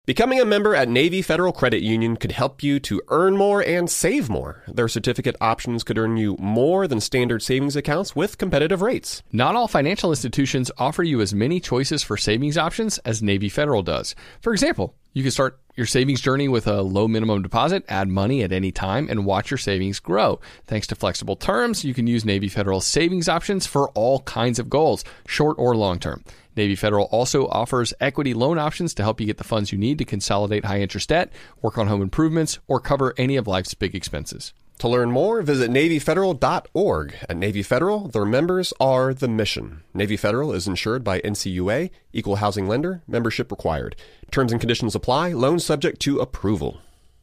Becoming a member at Navy Federal Credit Union could help you to earn more and save more. Their certificate options could earn you more than standard savings accounts with competitive rates. Not all financial institutions offer you as many choices for savings options as Navy Federal does. For example, you can start your savings journey with a low minimum deposit, add money at any time, and watch your savings grow. Thanks to flexible terms, you can use Navy Federal's savings options for all kinds of goals, short or long term. Navy Federal also offers equity loan options to help you get the funds you need to consolidate high-interest debt, work on home improvements, or cover any of life's big expenses. To learn more, visit NavyFederal.org. At Navy Federal, their members are the mission. Navy Federal is insured by NCUA, Equal Housing Lender, membership required. Terms and conditions apply, loans subject to approval.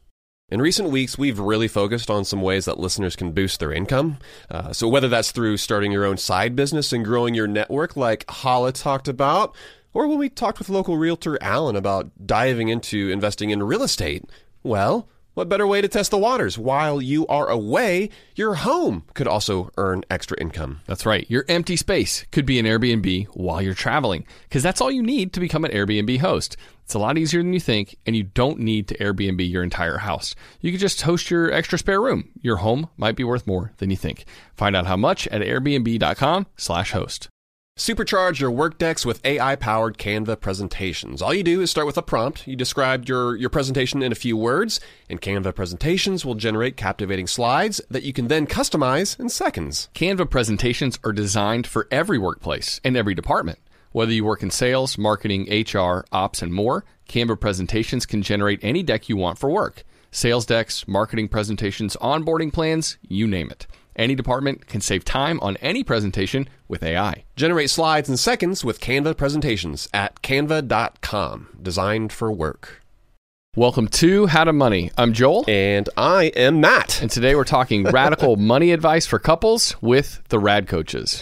In recent weeks, we've really focused on some ways that listeners can boost their income. So whether that's through starting your own side business and growing your network like Hala talked about, or when we talked with local realtor Alan about diving into investing in real estate, well, what better way to test the waters? While you are away, your home could also earn extra income. That's right. Your empty space could be an Airbnb while you're traveling, because that's all you need to become an Airbnb host. It's a lot easier than you think, and you don't need to Airbnb your entire house. You could just host your extra spare room. Your home might be worth more than you think. Find out how much at airbnb.com/host. Supercharge your work decks with AI-powered Canva presentations. All you do is start with a prompt. You describe your presentation in a few words, and Canva presentations will generate captivating slides that you can then customize in seconds. Canva presentations are designed for every workplace and every department. Whether you work in sales, marketing, HR, ops, and more, Canva presentations can generate any deck you want for work. Sales decks, marketing presentations, onboarding plans, you name it. Any department can save time on any presentation with AI. Generate slides in seconds with Canva presentations at canva.com. Designed for work. Welcome to How to Money. I'm Joel. And I am Matt. And today we're talking radical money advice for couples with the Rad Coaches.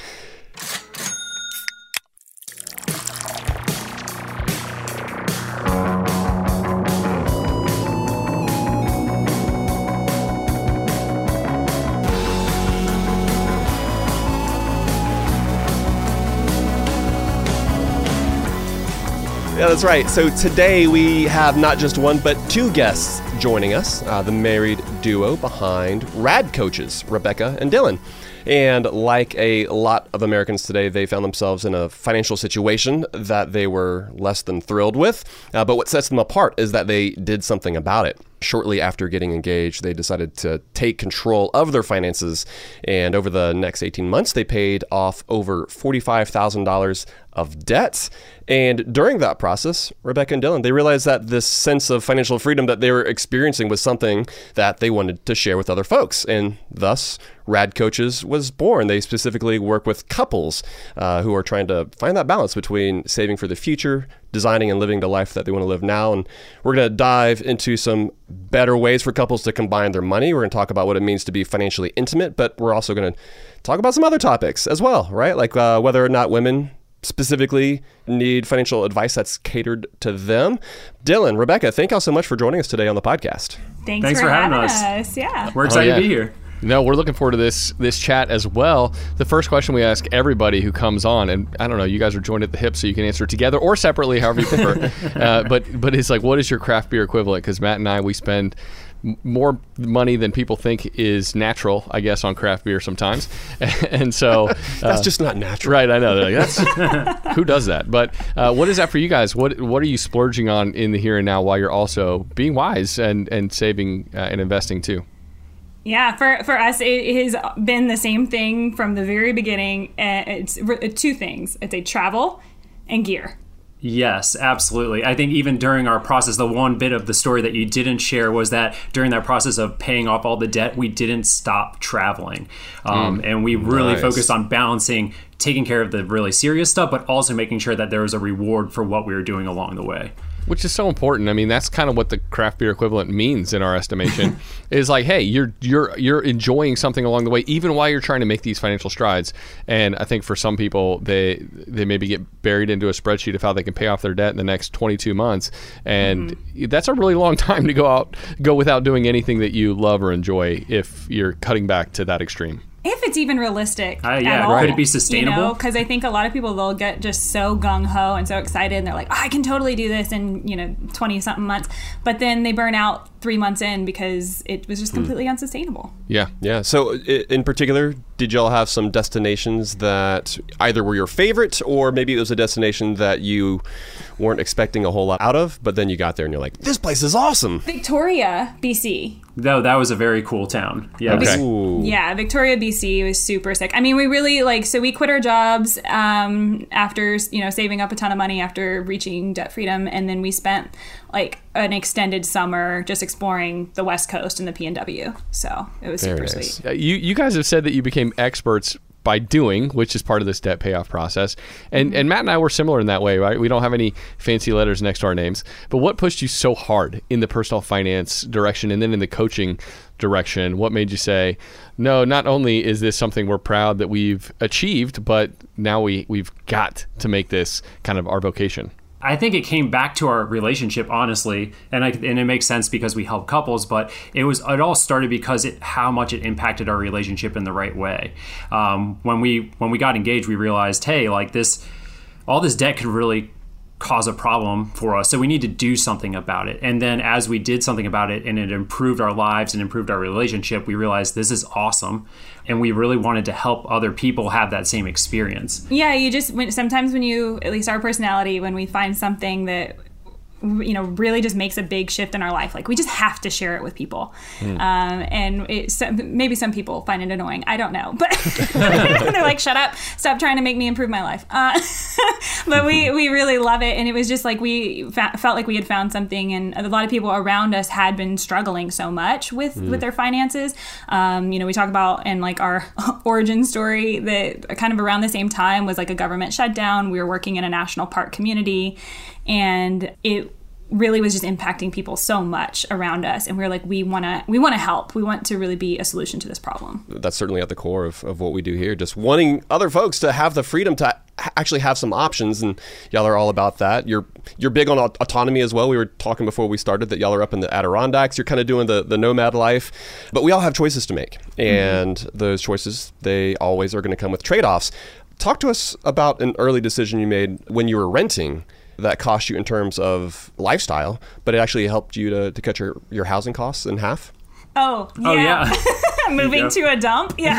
Yeah, that's right. So today we have not just one, but two guests joining us, the married duo behind Rad Coaches, Rebecca and Dylan. And like a lot of Americans today, they found themselves in a financial situation that they were less than thrilled with. But what sets them apart is that they did something about it. Shortly after getting engaged, they decided to take control of their finances. And over the next 18 months, they paid off over $45,000 of debt. And during that process, Rebecca and Dylan, they realized that this sense of financial freedom that they were experiencing was something that they wanted to share with other folks. And thus, Rad Coaches was born. They specifically work with couples who are trying to find that balance between saving for the future, designing and living the life that they want to live now. And we're going to dive into some better ways for couples to combine their money. We're going to talk about what it means to be financially intimate, but we're also going to talk about some other topics as well, right? Like whether or not women specifically need financial advice that's catered to them. Dylan, Rebecca, thank y'all so much for joining us today on the podcast. Thanks for having us. Yeah. We're excited to be here. No, we're looking forward to this chat as well. The first question we ask everybody who comes on, and I don't know, you guys are joined at the hip, so you can answer together or separately, however you prefer. But it's like, what is your craft beer equivalent? Because Matt and I, we spend more money than people think is natural, I guess, on craft beer sometimes. And so that's just not natural. Right, I know. They're like, that's who does that? But what is that for you guys? What are you splurging on in the here and now while you're also being wise and saving and investing too? Yeah, for us, it has been the same thing from the very beginning. It's two things. It's a travel and gear. Yes, absolutely. I think even during our process, the one bit of the story that you didn't share was that during that process of paying off all the debt, we didn't stop traveling. And we really focused on balancing taking care of the really serious stuff, but also making sure that there was a reward for what we were doing along the way. Which is so important. I mean, that's kind of what the craft beer equivalent means in our estimation. Is like, hey, you're enjoying something along the way, even while you're trying to make these financial strides. And I think for some people, they maybe get buried into a spreadsheet of how they can pay off their debt in the next 22 months, and that's a really long time to go without doing anything that you love or enjoy if you're cutting back to that extreme. if it's even realistic Yeah, at all. could it be sustainable? Because I think a lot of people, they'll get just so gung-ho and so excited, and they're like, I can totally do this in 20-something months, but then they burn out 3 months in because it was just completely unsustainable. Yeah. So in particular, did y'all have some destinations that either were your favorite, or maybe it was a destination that you weren't expecting a whole lot out of, but then you got there and you're like, this place is awesome? Victoria, BC. No, that was a very cool town. Yeah. Okay. Yeah, Victoria, BC was super sick. I mean, we really so we quit our jobs after, saving up a ton of money after reaching debt freedom. And then we spent like an extended summer just exploring the West Coast and the PNW. So it was super sweet. You guys have said that you became experts by doing, which is part of this debt payoff process. And Matt and I were similar in that way, right? We don't have any fancy letters next to our names. But what pushed you so hard in the personal finance direction and then in the coaching direction? What made you say, no, not only is this something we're proud that we've achieved, but now we've got to make this kind of our vocation? I think it came back to our relationship, honestly, and it makes sense because we help couples. But it all started because how much it impacted our relationship in the right way. When we got engaged, we realized, hey, like all this debt could really cause a problem for us, so we need to do something about it. And then as we did something about it and it improved our lives and improved our relationship, we realized this is awesome, and we really wanted to help other people have that same experience. Yeah, sometimes when you, at least our personality, when we find something that really just makes a big shift in our life, like we just have to share it with people. And maybe some people find it annoying, I don't know, but they're like, shut up, stop trying to make me improve my life. But we really love it, and it was just like we felt like we had found something, and a lot of people around us had been struggling so much with their finances. We talk about in like our origin story that kind of around the same time was like a government shutdown. We were working in a national park community, and it really was just impacting people so much around us, and we were like, we want to help. We want to really be a solution to this problem. That's certainly at the core of what we do here, just wanting other folks to have the freedom to actually have some options, and y'all are all about that. You're big on autonomy as well. We were talking before we started that y'all are up in the Adirondacks. You're kind of doing the nomad life, but we all have choices to make, and those choices, they always are going to come with trade-offs. Talk to us about an early decision you made when you were renting that cost you in terms of lifestyle, but it actually helped you to cut your housing costs in half. Oh yeah. Moving to a dump. Yeah.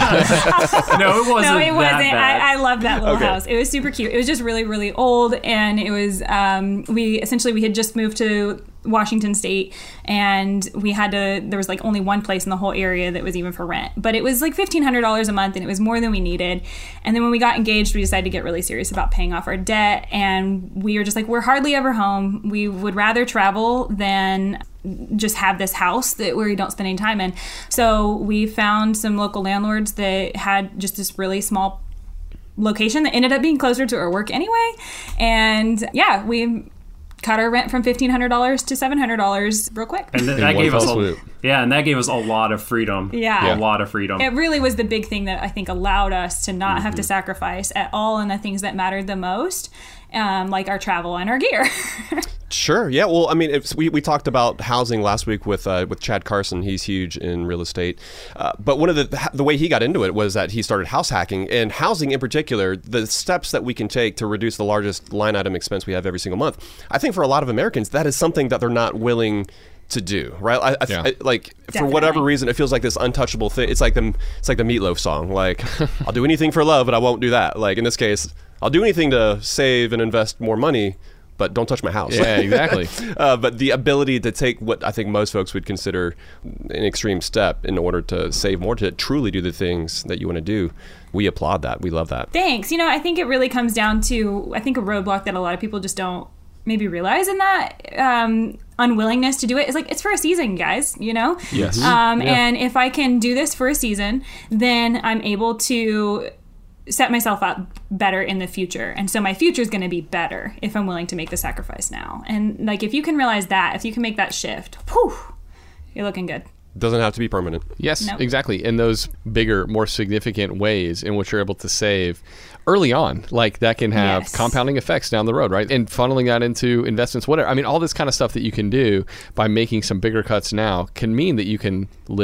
No, it wasn't. No, it wasn't. Bad. I loved that little house. It was super cute. It was just really, really old, and it was we had just moved to Washington State, and there was like only one place in the whole area that was even for rent, but it was like $1,500 a month, and it was more than we needed. And then when we got engaged, we decided to get really serious about paying off our debt, and we were just like, we're hardly ever home. We would rather travel than just have this house that we don't spend any time in. So we found some local landlords that had just this really small location that ended up being closer to our work anyway. And yeah, we cut our rent from $1,500 to $700 real quick. And that gave us a lot of freedom. Yeah. A lot of freedom. It really was the big thing that I think allowed us to not have to sacrifice at all in the things that mattered the most, like our travel and our gear. Sure. Yeah. Well, I mean, we talked about housing last week with Chad Carson. He's huge in real estate. But one of the way he got into it was that he started house hacking, and housing in particular, the steps that we can take to reduce the largest line item expense we have every single month. I think for a lot of Americans, that is something that they're not willing to do, right? For whatever reason, it feels like this untouchable thing. It's like the Meatloaf song. Like, I'll do anything for love, but I won't do that. Like in this case, I'll do anything to save and invest more money, but don't touch my house. Yeah, exactly. But the ability to take what I think most folks would consider an extreme step in order to save more, to truly do the things that you want to do, we applaud that. We love that. Thanks. I think it really comes down to, a roadblock that a lot of people just don't maybe realize in that unwillingness to do it is like, it's for a season, guys, Yes. And if I can do this for a season, then I'm able to set myself up better in the future. And so my future is going to be better if I'm willing to make the sacrifice now. And like, if you can realize that, if you can make that shift, whew, you're looking good. Doesn't have to be permanent. Yes, nope. Exactly. In those bigger, more significant ways in which you're able to save early on, like that can have compounding effects down the road, right? And funneling that into investments, whatever. I mean, all this kind of stuff that you can do by making some bigger cuts now can mean that you can live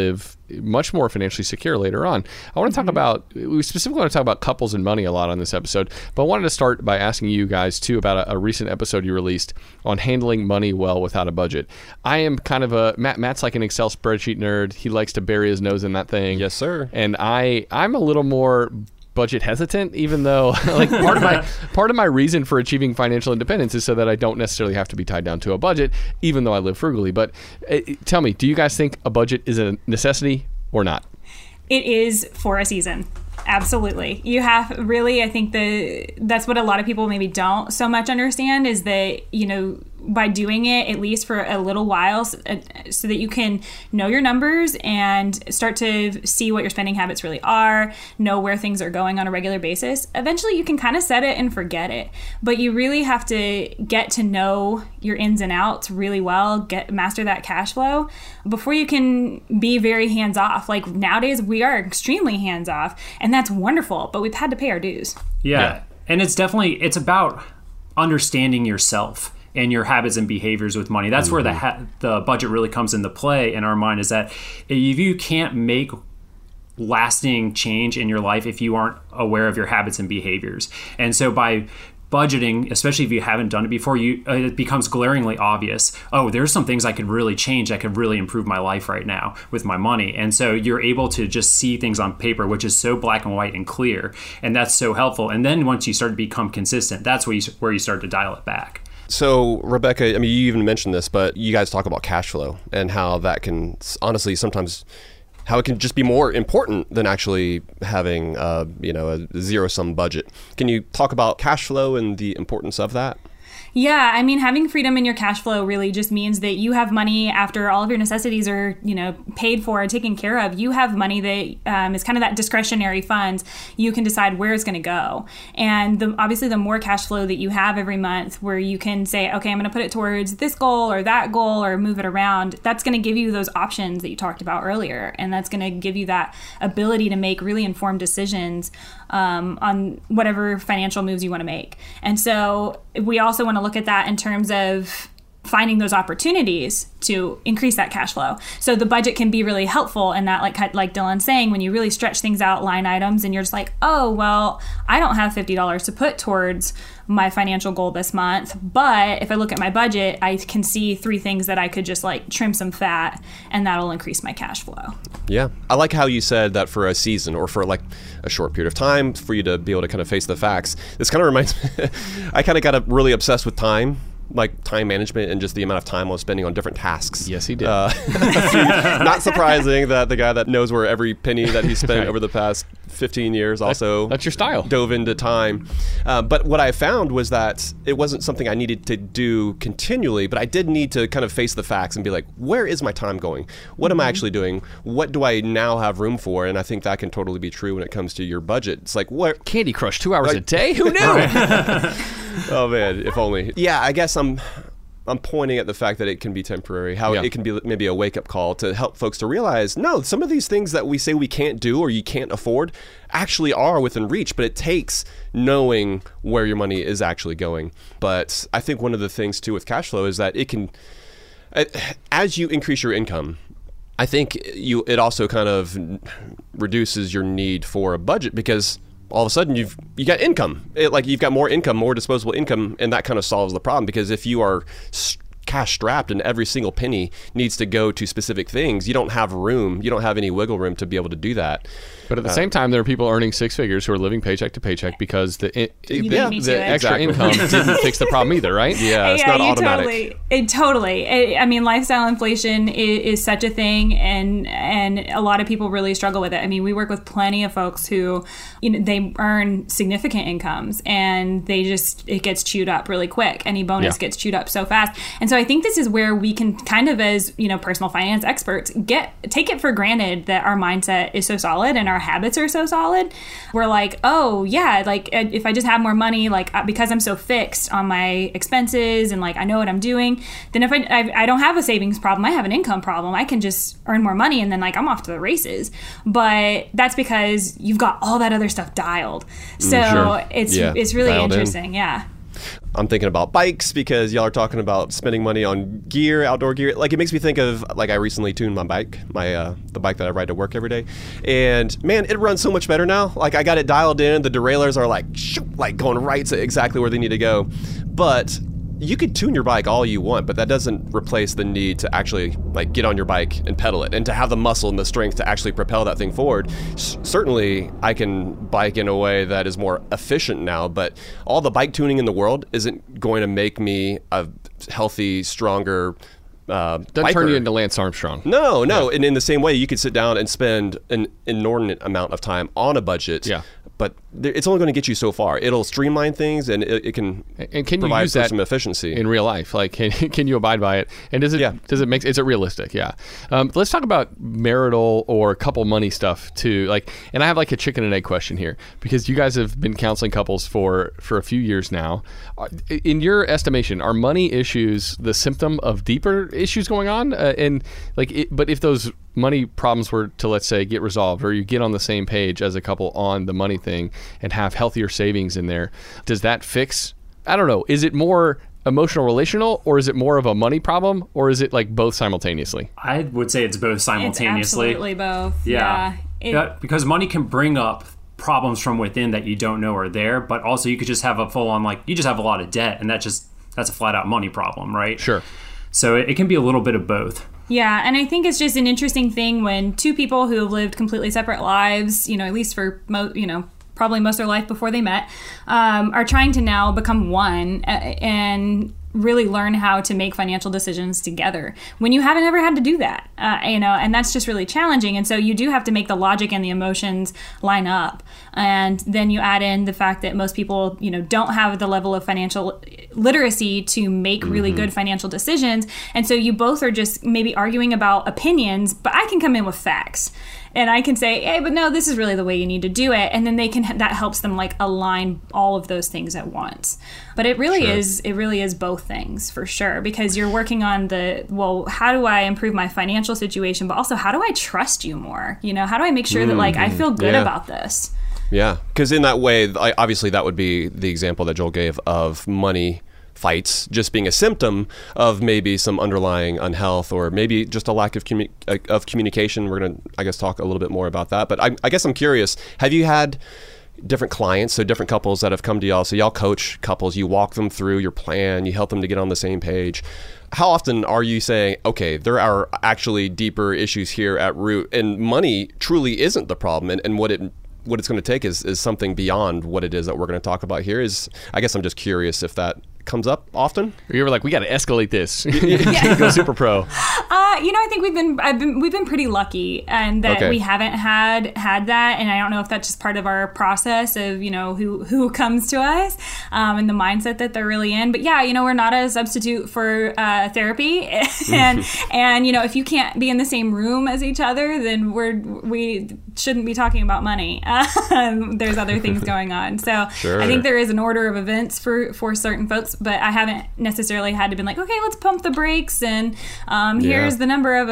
much more financially secure later on. I want to talk about, we specifically want to talk about couples and money a lot on this episode, but I wanted to start by asking you guys too about a recent episode you released on handling money well without a budget. I am kind of Matt's like an Excel spreadsheet nerd. He likes to bury his nose in that thing. Yes, sir. And I'm a little more budget hesitant, even though like part of my reason for achieving financial independence is so that I don't necessarily have to be tied down to a budget, even though I live frugally. But tell me, do you guys think a budget is a necessity or not? It is for a season. Absolutely. You have really, I think that's what a lot of people maybe don't so much understand is that, by doing it at least for a little while so that you can know your numbers and start to see what your spending habits really are, know where things are going on a regular basis. Eventually you can kind of set it and forget it, but you really have to get to know your ins and outs really well, master that cash flow before you can be very hands off. Like nowadays we are extremely hands off and that's wonderful, but we've had to pay our dues. Yeah. And it's about understanding yourself and your habits and behaviors with money. That's where the budget really comes into play in our mind, is that if you can't make lasting change in your life if you aren't aware of your habits and behaviors. And so by budgeting, especially if you haven't done it before, it becomes glaringly obvious. Oh, there's some things I could really change. I could really improve my life right now with my money. And so you're able to just see things on paper, which is so black and white and clear. And that's so helpful. And then once you start to become consistent, that's where you start to dial it back. So, Rebecca, I mean, you even mentioned this, but you guys talk about cash flow and how that can honestly sometimes, how it can just be more important than actually having, a zero-sum budget. Can you talk about cash flow and the importance of that? Yeah, I mean, having freedom in your cash flow really just means that you have money after all of your necessities are, paid for and taken care of. You have money that is kind of that discretionary funds. You can decide where it's going to go. And obviously, the more cash flow that you have every month where you can say, okay, I'm going to put it towards this goal or that goal or move it around, that's going to give you those options that you talked about earlier. And that's going to give you that ability to make really informed decisions on whatever financial moves you want to make. And so we also want to look at that in terms of finding those opportunities to increase that cash flow. So the budget can be really helpful in that, like Dylan's saying, when you really stretch things out, line items, and you're just like, oh, well, I don't have $50 to put towards my financial goal this month. But if I look at my budget, I can see 3 things that I could just like trim some fat, and that'll increase my cash flow. Yeah. I like how you said that for a season or for like a short period of time for you to be able to kind of face the facts. This kind of reminds me, I kind of got really obsessed with time. Like time management and just the amount of time I was spending on different tasks. Yes, he did. Not surprising that the guy that knows where every penny that he spent over the past 15 years also that's your style. Dove into time. But what I found was that it wasn't something I needed to do continually, but I did need to kind of face the facts and be like, where is my time going? What am I actually doing? What do I now have room for? And I think that can totally be true when it comes to your budget. It's like, what? Candy Crush 2 hours a day? Who knew? Oh man, if only. Yeah, I guess I'm pointing at the fact that it can be temporary, how it can be maybe a wake-up call to help folks to realize, no, some of these things that we say we can't do or you can't afford actually are within reach, but it takes knowing where your money is actually going. But I think one of the things too with cash flow is that it can, as you increase your income, I think it also kind of reduces your need for a budget because all of a sudden you got income. You've got more income, more disposable income, and that kind of solves the problem. Because if you are cash strapped and every single penny needs to go to specific things, you don't have room. You don't have any wiggle room to be able to do that. But at the same time, there are people earning 6 figures who are living paycheck to paycheck because the extra income didn't fix the problem either, right? Yeah, it's not automatic. Totally. I mean, lifestyle inflation is such a thing, and a lot of people really struggle with it. I mean, we work with plenty of folks who, they earn significant incomes, and it gets chewed up really quick. Any bonus gets chewed up so fast. And so I think this is where we can kind of, as personal finance experts, take it for granted that our mindset is so solid and our habits are so solid. We're like, oh yeah, like if I just have more money, like because I'm so fixed on my expenses and like I know what I'm doing, then if I don't have a savings problem, I have an income problem. I can just earn more money and then like I'm off to the races. But that's because you've got all that other stuff dialed. So it's really interesting. Yeah. I'm thinking about bikes because y'all are talking about spending money on gear, outdoor gear. Like, it makes me think of, like, I recently tuned my bike, the bike that I ride to work every day. And man, it runs so much better now. Like, I got it dialed in. The derailleurs are like, shoot, like going right to exactly where they need to go. But you could tune your bike all you want, but that doesn't replace the need to actually like get on your bike and pedal it and to have the muscle and the strength to actually propel that thing forward. Certainly, I can bike in a way that is more efficient now, but all the bike tuning in the world isn't going to make me a healthy, stronger Doesn't biker. turn you into Lance Armstrong. No. And in the same way, you could sit down and spend an inordinate amount of time on a budget. Yeah. But it's only going to get you so far. It'll streamline things, and it can can provide you use for that some efficiency in real life? Like, can you abide by it? And is it realistic? Yeah. Let's talk about marital or couple money stuff too. Like, and I have like a chicken and egg question here because you guys have been counseling couples for a few years now. In your estimation, are money issues the symptom of deeper issues going on? But if those money problems were to, let's say, get resolved, or you get on the same page as a couple on the money thing and have healthier savings in there, does that fix? I don't know. Is it more emotional relational, or is it more of a money problem, or is it like both simultaneously? I would say it's both simultaneously. It's absolutely both. Yeah. Because money can bring up problems from within that you don't know are there, but also you could just have a full on, like, you just have a lot of debt, and that's a flat out money problem, right? Sure. So it can be a little bit of both. Yeah, and I think it's just an interesting thing when two people who have lived completely separate lives, at least for probably most of their life before they met, are trying to now become one and really learn how to make financial decisions together when you haven't ever had to do that, and that's just really challenging. And so you do have to make the logic and the emotions line up. And then you add in the fact that most people, don't have the level of financial literacy to make really good financial decisions. And so you both are just maybe arguing about opinions, but I can come in with facts. And I can say, hey, but no, this is really the way you need to do it. And then that helps them like align all of those things at once. But it really is both things for sure, because you're working on how do I improve my financial situation, but also how do I trust you more? How do I make sure that like I feel good about this? Yeah, because in that way, obviously that would be the example that Joel gave of money fights just being a symptom of maybe some underlying unhealth, or maybe just a lack of communication. We're going to, I guess, talk a little bit more about that. But I guess I'm curious, have you had different clients, so different couples that have come to y'all? So y'all coach couples, you walk them through your plan, you help them to get on the same page. How often are you saying, okay, there are actually deeper issues here at root, and money truly isn't the problem, and what it's going to take is something beyond what it is that we're going to talk about here? I guess I'm just curious if that comes up often. You were like, we got to escalate this. Go super pro. I think we've been pretty lucky, and that we haven't had that, and I don't know if that's just part of our process of who comes to us, and the mindset that they're really in. But yeah, we're not a substitute for therapy, and if you can't be in the same room as each other, then we shouldn't be talking about money. There's other things going on. So sure. I think there is an order of events for certain folks, but I haven't necessarily had to be like, okay, let's pump the brakes, and here's the number of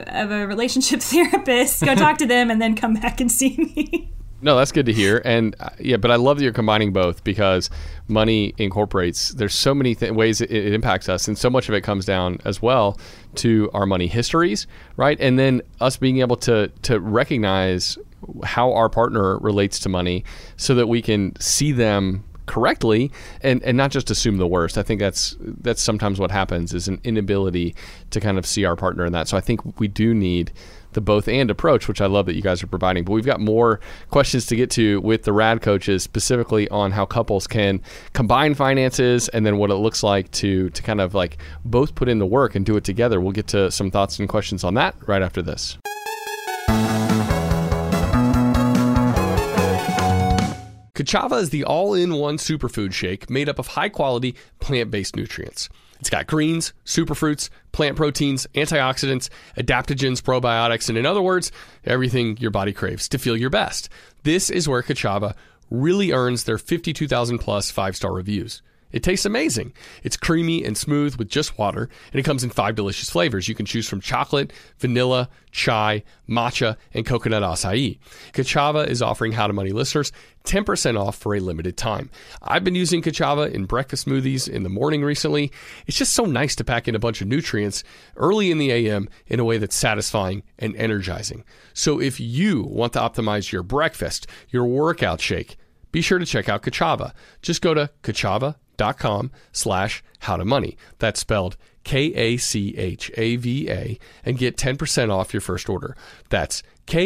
a relationship therapist. Go talk to them and then come back and see me. No, that's good to hear. And but I love that you're combining both, because money incorporates, there's so many ways it impacts us, and so much of it comes down as well to our money histories, right? And then us being able to recognize how our partner relates to money so that we can see them correctly and not just assume the worst. I think that's sometimes what happens, is an inability to kind of see our partner in that. So I think we do need the both and approach, which I love that you guys are providing. But we've got more questions to get to with the Rad coaches, specifically on how couples can combine finances, and then what it looks like to kind of like both put in the work and do it together. We'll get to some thoughts and questions on that right after this. Ka'Chava is the all-in-one superfood shake made up of high-quality plant-based nutrients. It's got greens, superfruits, plant proteins, antioxidants, adaptogens, probiotics, and in other words, everything your body craves to feel your best. This is where Ka'Chava really earns their 52,000 plus 5-star reviews. It tastes amazing. It's creamy and smooth with just water, and it comes in 5 delicious flavors. You can choose from chocolate, vanilla, chai, matcha, and coconut acai. Ka'Chava is offering How to Money listeners 10% off for a limited time. I've been using Ka'Chava in breakfast smoothies in the morning recently. It's just so nice to pack in a bunch of nutrients early in the AM in a way that's satisfying and energizing. So if you want to optimize your breakfast, your workout shake, be sure to check out Ka'Chava. Just go to kachava.com/howtomoney. That's spelled Kachava and get 10% off your first order. That's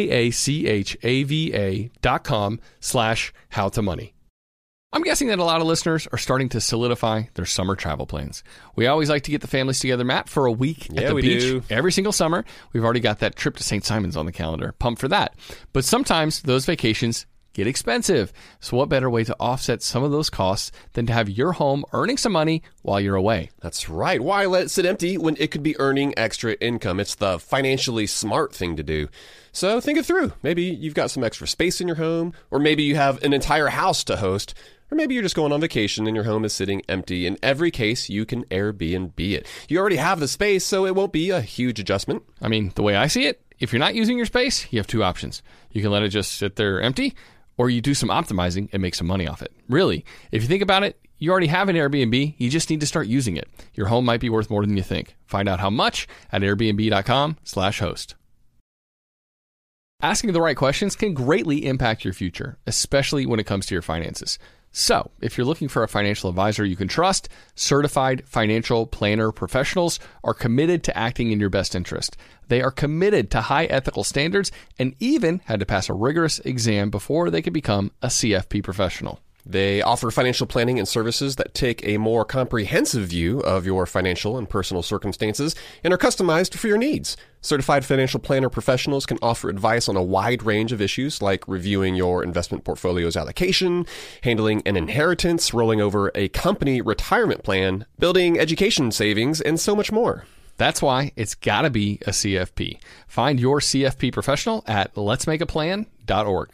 kachava.com/howtomoney. I'm guessing that a lot of listeners are starting to solidify their summer travel plans. We always like to get the families together, Matt, for a week at the beach every single summer. We've already got that trip to St. Simon's on the calendar. Pumped for that. But sometimes those vacations get expensive. So what better way to offset some of those costs than to have your home earning some money while you're away? That's right. Why let it sit empty when it could be earning extra income? It's the financially smart thing to do. So think it through. Maybe you've got some extra space in your home, or maybe you have an entire house to host, or maybe you're just going on vacation and your home is sitting empty. In every case, you can Airbnb it. You already have the space, so it won't be a huge adjustment. I mean, the way I see it, if you're not using your space, you have 2 options. You can let it just sit there empty, or you do some optimizing and make some money off it. Really, if you think about it, you already have an Airbnb. You just need to start using it. Your home might be worth more than you think. Find out how much at airbnb.com/host. Asking the right questions can greatly impact your future, especially when it comes to your finances. So, if you're looking for a financial advisor you can trust, certified financial planner professionals are committed to acting in your best interest. They are committed to high ethical standards and even had to pass a rigorous exam before they could become a CFP professional. They offer financial planning and services that take a more comprehensive view of your financial and personal circumstances and are customized for your needs. Certified financial planner professionals can offer advice on a wide range of issues like reviewing your investment portfolio's allocation, handling an inheritance, rolling over a company retirement plan, building education savings, and so much more. That's why it's got to be a CFP. Find your CFP professional at letsmakeaplan.org.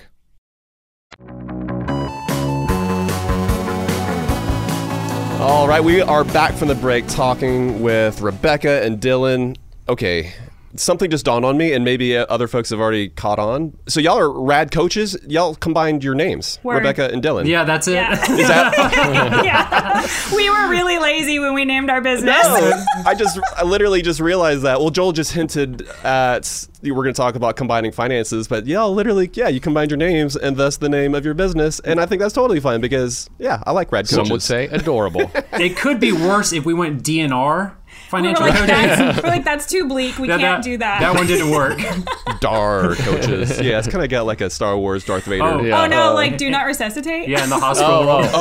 All right, we are back from the break talking with Rebecca and Dylan. Okay, something just dawned on me, and maybe other folks have already caught on. So y'all are rad coaches. Y'all combined your names, Word. Rebecca and Dylan. Yeah, that's it. Yeah. Is that? Yeah. We were really lazy when we named our business. No, I literally just realized that. Well, Joel just hinted at we're going to talk about combining finances, but you combined your names and thus the name of your business, and I think that's totally fine because I like rad coaches. Some would say adorable. It could be worse if we went DNR. Financial we're coaching. like, that's too bleak. We can't do that. That one didn't work. DAR coaches. Yeah, it's kind of got like a Star Wars Darth Vader. Oh, yeah. Oh no, like do not resuscitate? Yeah, in the hospital.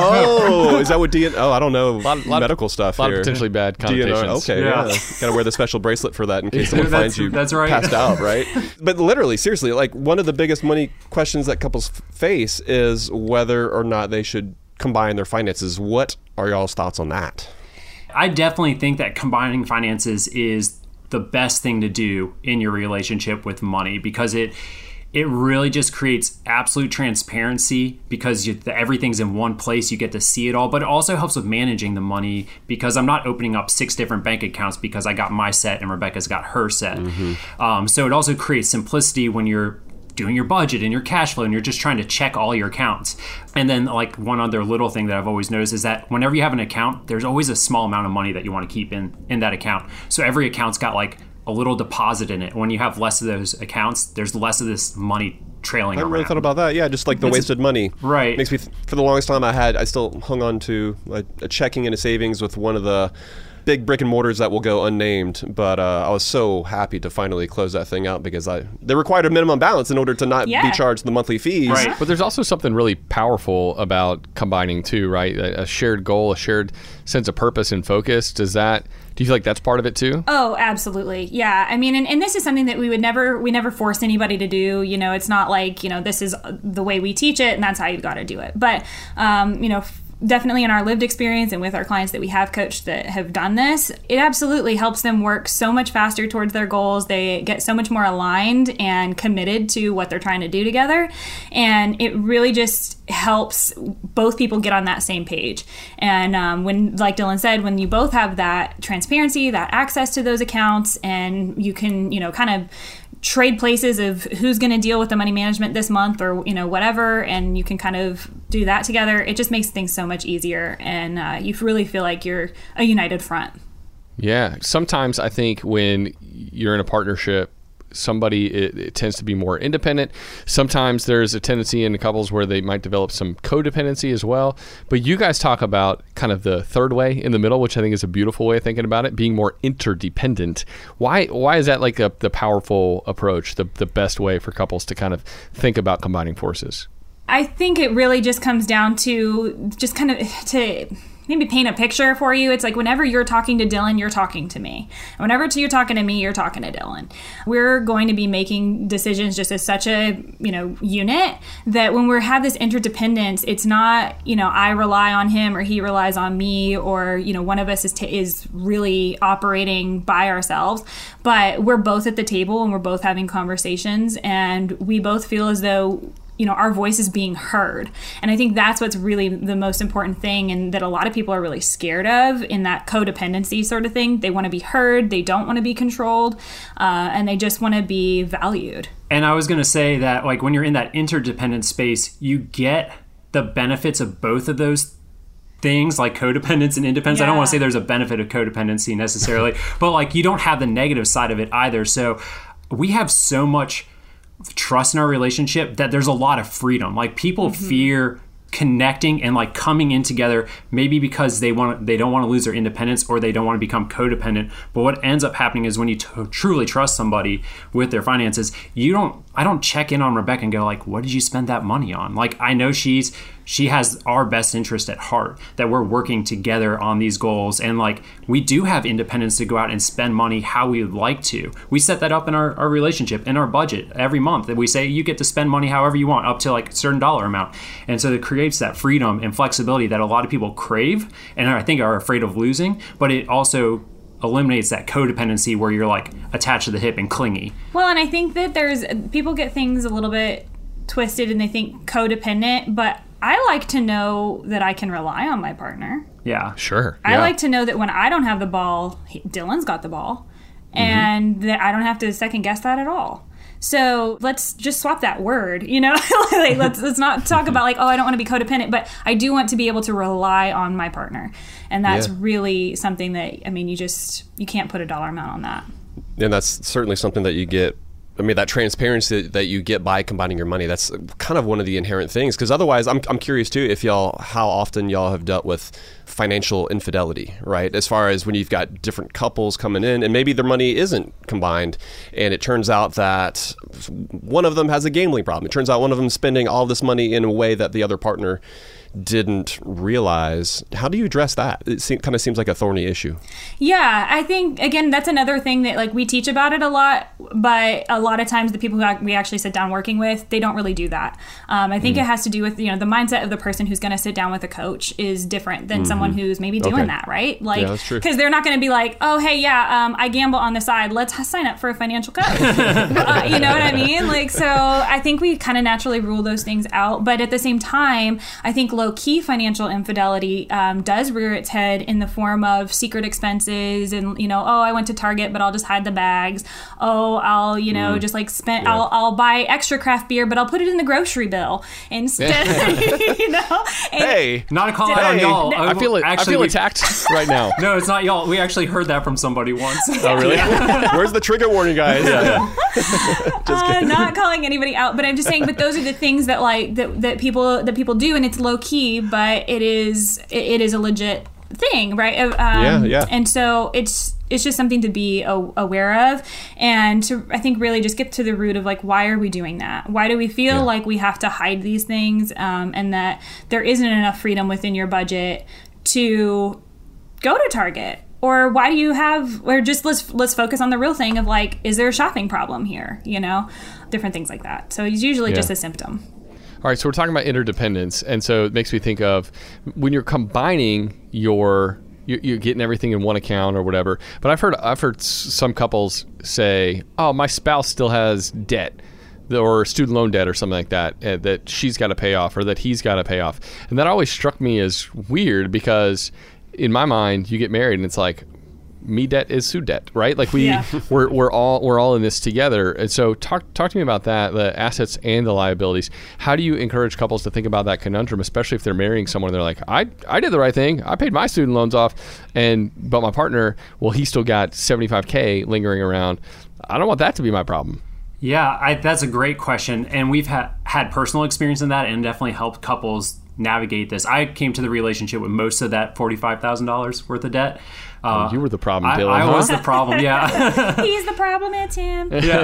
Oh, is that what I don't know. Medical stuff A lot here. of potentially bad connotations. DNR. Okay, Yeah. Got to wear the special bracelet for that in case someone finds you that's right. passed out, right? But literally, seriously, like one of the biggest money questions that couples face is whether or not they should combine their finances. What are y'all's thoughts on that? I definitely think that combining finances is the best thing to do in your relationship with money because it really just creates absolute transparency because everything's in one place. You get to see it all, but it also helps with managing the money because I'm not opening up 6 different bank accounts because I got my set and Rebecca's got her set. Mm-hmm. So it also creates simplicity when you're doing your budget and your cash flow and you're just trying to check all your accounts. And then like one other little thing that I've always noticed is that whenever you have an account, there's always a small amount of money that you want to keep in that account. So every account's got like a little deposit in it. When you have less of those accounts, there's less of this money trailing I around. really thought about that. Yeah, just like the wasted money. Right. Makes me, for the longest time I still hung on to a checking and a savings with one of the big brick and mortars that will go unnamed, but I was so happy to finally close that thing out because they required a minimum balance in order to not be charged the monthly fees. Right. But there's also something really powerful about combining too, right? A shared goal, a shared sense of purpose and focus. Do you feel like that's part of it too? Oh, absolutely. Yeah. I mean, and this is something that we never force anybody to do. It's not like, this is the way we teach it and that's how you've got to do it. But, definitely in our lived experience and with our clients that we have coached that have done this, it absolutely helps them work so much faster towards their goals. They get so much more aligned and committed to what they're trying to do together. And it really just helps both people get on that same page. And when, like Dylan said, when you both have that transparency, that access to those accounts, and you can, kind of trade places of who's going to deal with the money management this month or whatever, and you can kind of do that together, it just makes things so much easier, and you really feel like you're a united front. Yeah, sometimes I think when you're in a partnership, somebody it tends to be more independent. Sometimes there's a tendency in couples where they might develop some codependency as well. But you guys talk about kind of the third way in the middle, which I think is a beautiful way of thinking about it, being more interdependent. Why is that like the powerful approach, the best way for couples to kind of think about combining forces? I think it really just comes down to just kind of to maybe paint a picture for you. It's like whenever you're talking to Dylan, you're talking to me. And whenever you're talking to me, you're talking to Dylan. We're going to be making decisions just as such a, unit that when we have this interdependence, it's not, I rely on him or he relies on me, or, one of us is really operating by ourselves, but we're both at the table and we're both having conversations, and we both feel as though our voice is being heard. And I think that's what's really the most important thing, and that a lot of people are really scared of in that codependency sort of thing. They want to be heard, they don't want to be controlled, and they just want to be valued. And I was going to say that, like, when you're in that interdependent space, you get the benefits of both of those things, like codependence and independence. Yeah. I don't want to say there's a benefit of codependency necessarily, but like you don't have the negative side of it either. So we have so much trust in our relationship that there's a lot of freedom. Like people fear connecting and like coming in together, maybe because they don't want to lose their independence, or they don't want to become codependent. But what ends up happening is when you truly trust somebody with their finances, I don't check in on Rebecca and go like, what did you spend that money on? Like, I know she has our best interest at heart, that we're working together on these goals. And like, we do have independence to go out and spend money how we would like to. We set that up in our relationship, in our budget every month, that we say you get to spend money however you want, up to like a certain dollar amount. And so it creates that freedom and flexibility that a lot of people crave and I think are afraid of losing, but it also eliminates that codependency where you're like attached to the hip and clingy. Well, and I think that people get things a little bit twisted and they think codependent, but I like to know that I can rely on my partner. Yeah, sure. I like to know that when I don't have the ball, Dylan's got the ball, and that I don't have to second guess that at all. So let's just swap that word, like, let's not talk about like, oh, I don't want to be codependent, but I do want to be able to rely on my partner. And that's really something that, you can't put a dollar amount on that. And that's certainly something that you get. That transparency that you get by combining your money, that's kind of one of the inherent things. Because otherwise, I'm curious too, how often y'all have dealt with financial infidelity, right? As far as when you've got different couples coming in and maybe their money isn't combined, and it turns out that one of them has a gambling problem. It turns out one of them is spending all this money in a way that the other partner didn't realize. How do you address that? It kind of seems like a thorny issue. Yeah, I think, again, that's another thing that like we teach about it a lot, but a lot of times the people who we actually sit down working with, they don't really do that. I think it has to do with, the mindset of the person who's going to sit down with a coach is different than someone who's maybe doing that, right? Like, that's true. Because they're not going to be like, oh, hey, I gamble on the side. Let's sign up for a financial coach. You know what I mean? Like, so I think we kind of naturally rule those things out. But at the same time, I think low-key financial infidelity does rear its head in the form of secret expenses and, oh, I went to Target, but I'll just hide the bags. Oh, I'll, just like spend, I'll buy extra craft beer, but I'll put it in the grocery bill instead, Hey, not a call out on y'all. I feel attacked right now. No, it's not y'all. We actually heard that from somebody once. Oh, really? Where's the trigger warning, guys? Not calling anybody out, but I'm just saying, but those are the things that like, that people do, and it's low key, but it is a legit thing, right? And so it's just something to be aware of, and to, I think, really just get to the root of like, why are we doing that? Why do we feel like we have to hide these things, and that there isn't enough freedom within your budget to go to Target? Or why do you have, or just let's focus on the real thing of like, is there a shopping problem here? Different things like that. So it's usually just a symptom. All right, so we're talking about interdependence, and so it makes me think of when you're combining you're getting everything in one account or whatever. But I've heard some couples say, "Oh, my spouse still has debt, or student loan debt, or something like that, that she's got to pay off, or that he's got to pay off." And that always struck me as weird because, in my mind, you get married and it's like, me debt is Sue debt, right? Like we're all in this together. And so talk to me about that, the assets and the liabilities. How do you encourage couples to think about that conundrum, especially if they're marrying someone and they're like, I did the right thing. I paid my student loans off, but my partner, well, he still got $75K lingering around. I don't want that to be my problem. Yeah, that's a great question. And we've had personal experience in that and definitely helped couples navigate this. I came to the relationship with most of that $45,000 worth of debt. You were the problem, Dylan. I was the problem, yeah. He's the problem, it's him. Yeah.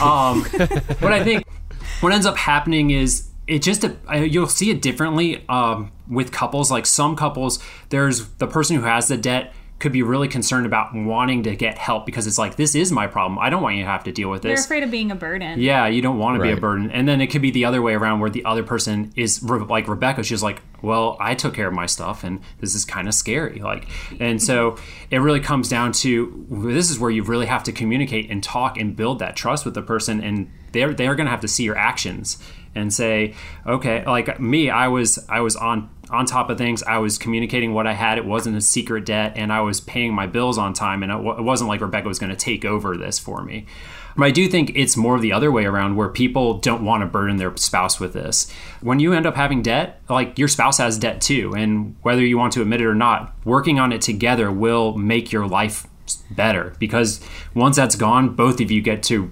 But I think what ends up happening is you'll see it differently with couples. Like some couples, there's the person who has the debt could be really concerned about wanting to get help because it's like, this is my problem. I don't want you to have to deal with this. They're afraid of being a burden. Yeah, you don't want to be a burden. And then it could be the other way around where the other person is like Rebecca. She's like, well, I took care of my stuff and this is kind of scary. And so it really comes down to, this is where you really have to communicate and talk and build that trust with the person. And they're going to have to see your actions and say, okay, like me, I was on top of things. I was communicating what I had. It wasn't a secret debt, and I was paying my bills on time, and it wasn't like Rebecca was going to take over this for me. But I do think it's more of the other way around where people don't want to burden their spouse with this. When you end up having debt, like your spouse has debt too, and whether you want to admit it or not, working on it together will make your life better because once that's gone, both of you get to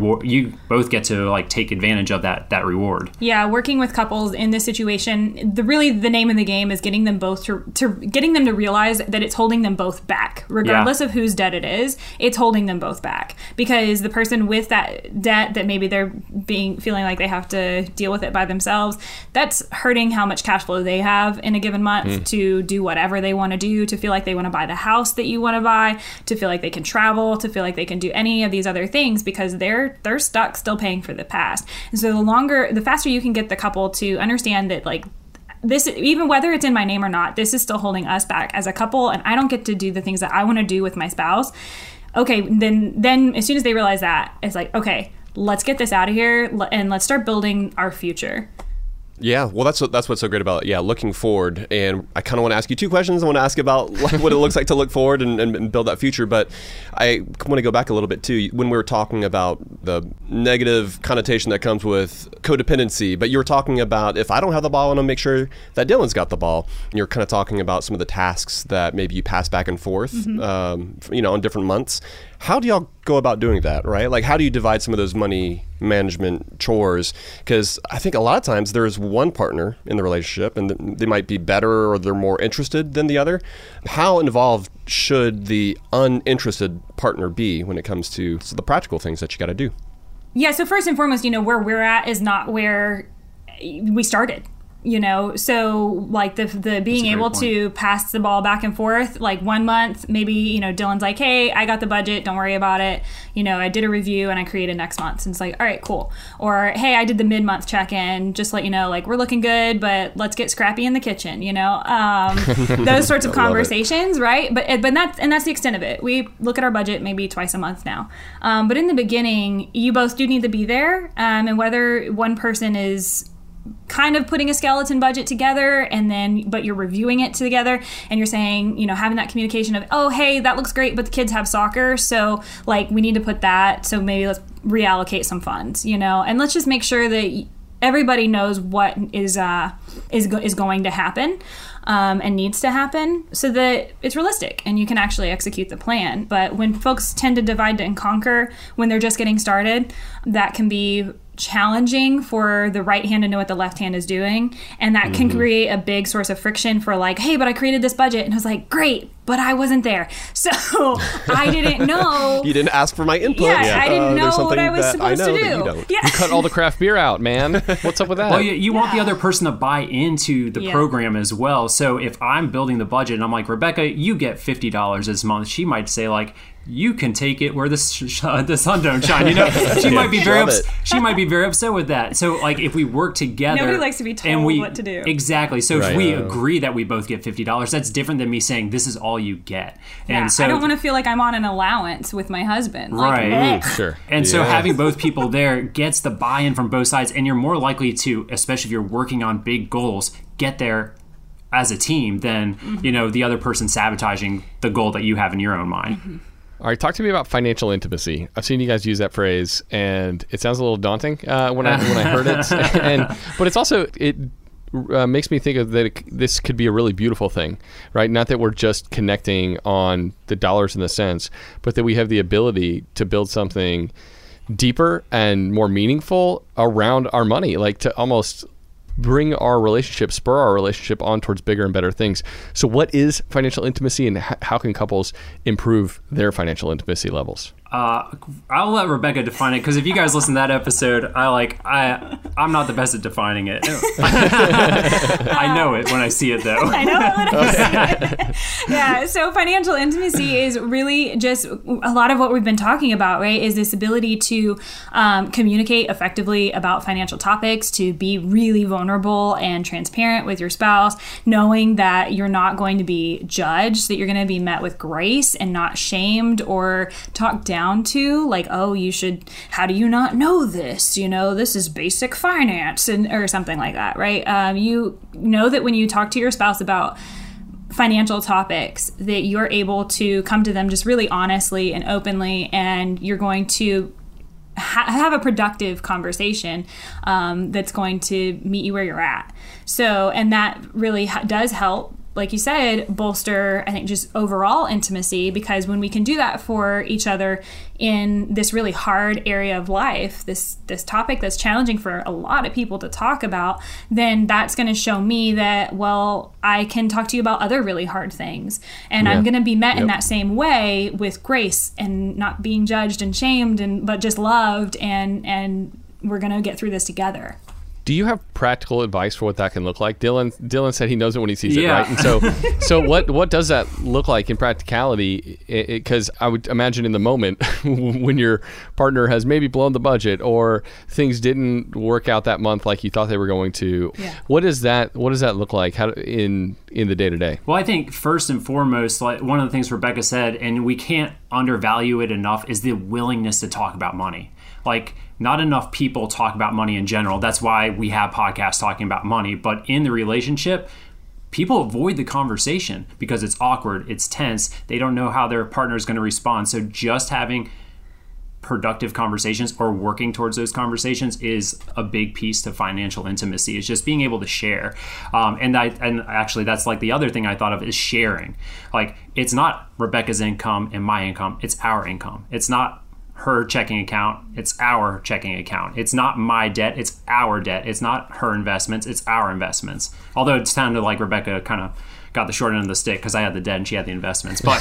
both get to like take advantage of that reward. Yeah, working with couples in this situation, the name of the game is getting them both to getting them to realize that it's holding them both back, regardless of whose debt it is. It's holding them both back because the person with that debt that maybe they're feeling like they have to deal with it by themselves, that's hurting how much cash flow they have in a given month to do whatever they want to do, to feel like they want to buy the house that you want to buy, to feel like they can travel, to feel like they can do any of these other things because they're stuck still paying for the past. And so the faster you can get the couple to understand that like this, even whether it's in my name or not, this is still holding us back as a couple and I don't get to do the things that I want to do with my spouse. Okay, then as soon as they realize that, it's like, okay, let's get this out of here and let's start building our future. Yeah, well, that's what's so great about looking forward. And I kind of want to ask you two questions. I want to ask about what it looks like to look forward and build that future. But I want to go back a little bit too. When we were talking about the negative connotation that comes with codependency, but you were talking about if I don't have the ball, I want to make sure that Dylan's got the ball. And you're kind of talking about some of the tasks that maybe you pass back and forth, on different months. How do y'all go about doing that, right? Like, how do you divide some of those money management chores? Because I think a lot of times there's one partner in the relationship and they might be better or they're more interested than the other. How involved should the uninterested partner be when it comes to the practical things that you got to do? Yeah, so first and foremost, where we're at is not where we started. So like the being able to pass the ball back and forth, like 1 month, maybe, Dylan's like, hey, I got the budget, don't worry about it. I did a review and I created next month. And it's like, all right, cool. Or, hey, I did the mid-month check-in, just let you know, like, we're looking good, but let's get scrappy in the kitchen, those sorts of conversations, right? But that's the extent of it. We look at our budget maybe twice a month now. But in the beginning, you both do need to be there. And whether one person is kind of putting a skeleton budget together but you're reviewing it together and you're saying, having that communication of, oh, hey, that looks great, but the kids have soccer. So like, we need to put that. So maybe let's reallocate some funds, and let's just make sure that everybody knows what is going to happen. And needs to happen so that it's realistic and you can actually execute the plan. But when folks tend to divide and conquer when they're just getting started, that can be challenging for the right hand to know what the left hand is doing. And that can create a big source of friction for like, hey, but I created this budget. And I was like, great, but I wasn't there. So I didn't know. You didn't ask for my input. Yeah, I didn't know what I was supposed to do. You cut all the craft beer out, man. What's up with that? Well, you want the other person to buy into the program as well. So if I'm building the budget and I'm like, Rebecca, you get $50 this month, she might say like, you can take it where the sun don't shine. You know, she might be very upset with that. So like if we work together, nobody likes to be told what to do. Exactly. So if we agree that we both get $50, that's different than me saying this is all you get. And so I don't want to feel like I'm on an allowance with my husband. Right. Sure. And so having both people there gets the buy-in from both sides, and you're more likely to, especially if you're working on big goals, get there as a team than, the other person sabotaging the goal that you have in your own mind. Mm-hmm. All right, talk to me about financial intimacy. I've seen you guys use that phrase, and it sounds a little daunting when I heard it. But it's also makes me think of that this could be a really beautiful thing, right? Not that we're just connecting on the dollars and the cents, but that we have the ability to build something deeper and more meaningful around our money, like to almost bring our relationship, spur our relationship on towards bigger and better things. So what is financial intimacy, and how can couples improve their financial intimacy levels? I'll let Rebecca define it, because if you guys listen to that episode, I'm not the best at defining it. I know it when I see it, though. I know it when I see it. Yeah, so financial intimacy is really just a lot of what we've been talking about, right? Is this ability to communicate effectively about financial topics, to be really vulnerable and transparent with your spouse, knowing that you're not going to be judged, that you're going to be met with grace and not shamed or talked down to, like, oh, how do you not know this? This is basic finance, or something like that, right? You know that when you talk to your spouse about financial topics, that you're able to come to them just really honestly and openly, and you're going to have a productive conversation that's going to meet you where you're at. So, and that really does help, like you said, bolster, I think, just overall intimacy, because when we can do that for each other in this really hard area of life, this topic that's challenging for a lot of people to talk about, then that's going to show me that, well, I can talk to you about other really hard things, and I'm going to be met in that same way with grace and not being judged and shamed, but just loved, and we're going to get through this together. Do you have practical advice for what that can look like? Dylan said he knows it when he sees it, right? And so what does that look like in practicality? Because I would imagine in the moment when your partner has maybe blown the budget, or things didn't work out that month like you thought they were going to. Yeah. What does that look like in the day-to-day? Well, I think first and foremost, like one of the things Rebecca said, and we can't undervalue it enough, is the willingness to talk about money. Like, not enough people talk about money in general. That's why we have podcasts talking about money. But in the relationship, people avoid the conversation because it's awkward, it's tense. They don't know how their partner is going to respond. So just having productive conversations, or working towards those conversations, is a big piece to financial intimacy. It's just being able to share. And actually, that's like the other thing I thought of, is sharing. Like, it's not Rebecca's income and my income. It's our income. It's not her checking account, it's our checking account. It's not my debt, it's our debt. It's not her investments, it's our investments. Although it sounded like Rebecca kind of got the short end of the stick because I had the debt and she had the investments. But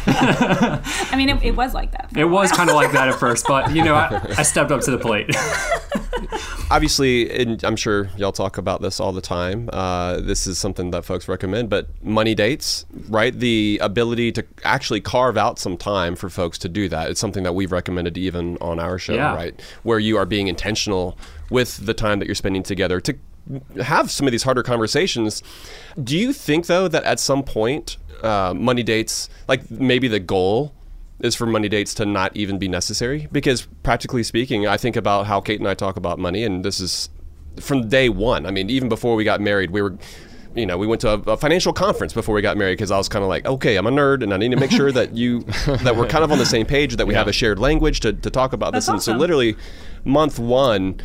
I mean, it was like that. It was kind of like that at first, but I stepped up to the plate. Obviously, and I'm sure y'all talk about this all the time. This is something that folks recommend, but money dates, right? The ability to actually carve out some time for folks to do that. It's something that we've recommended even on our show, right? Where you are being intentional with the time that you're spending together to have some of these harder conversations. Do you think, though, that at some point, money dates, like maybe the goal is for money dates to not even be necessary? Because practically speaking, I think about how Kate and I talk about money, and this is from day one. I mean, even before we got married, we went to a financial conference before we got married, because I was kind of like, okay, I'm a nerd and I need to make sure that that we're kind of on the same page, that we have a shared language to talk about this. That's awesome. And so literally month one,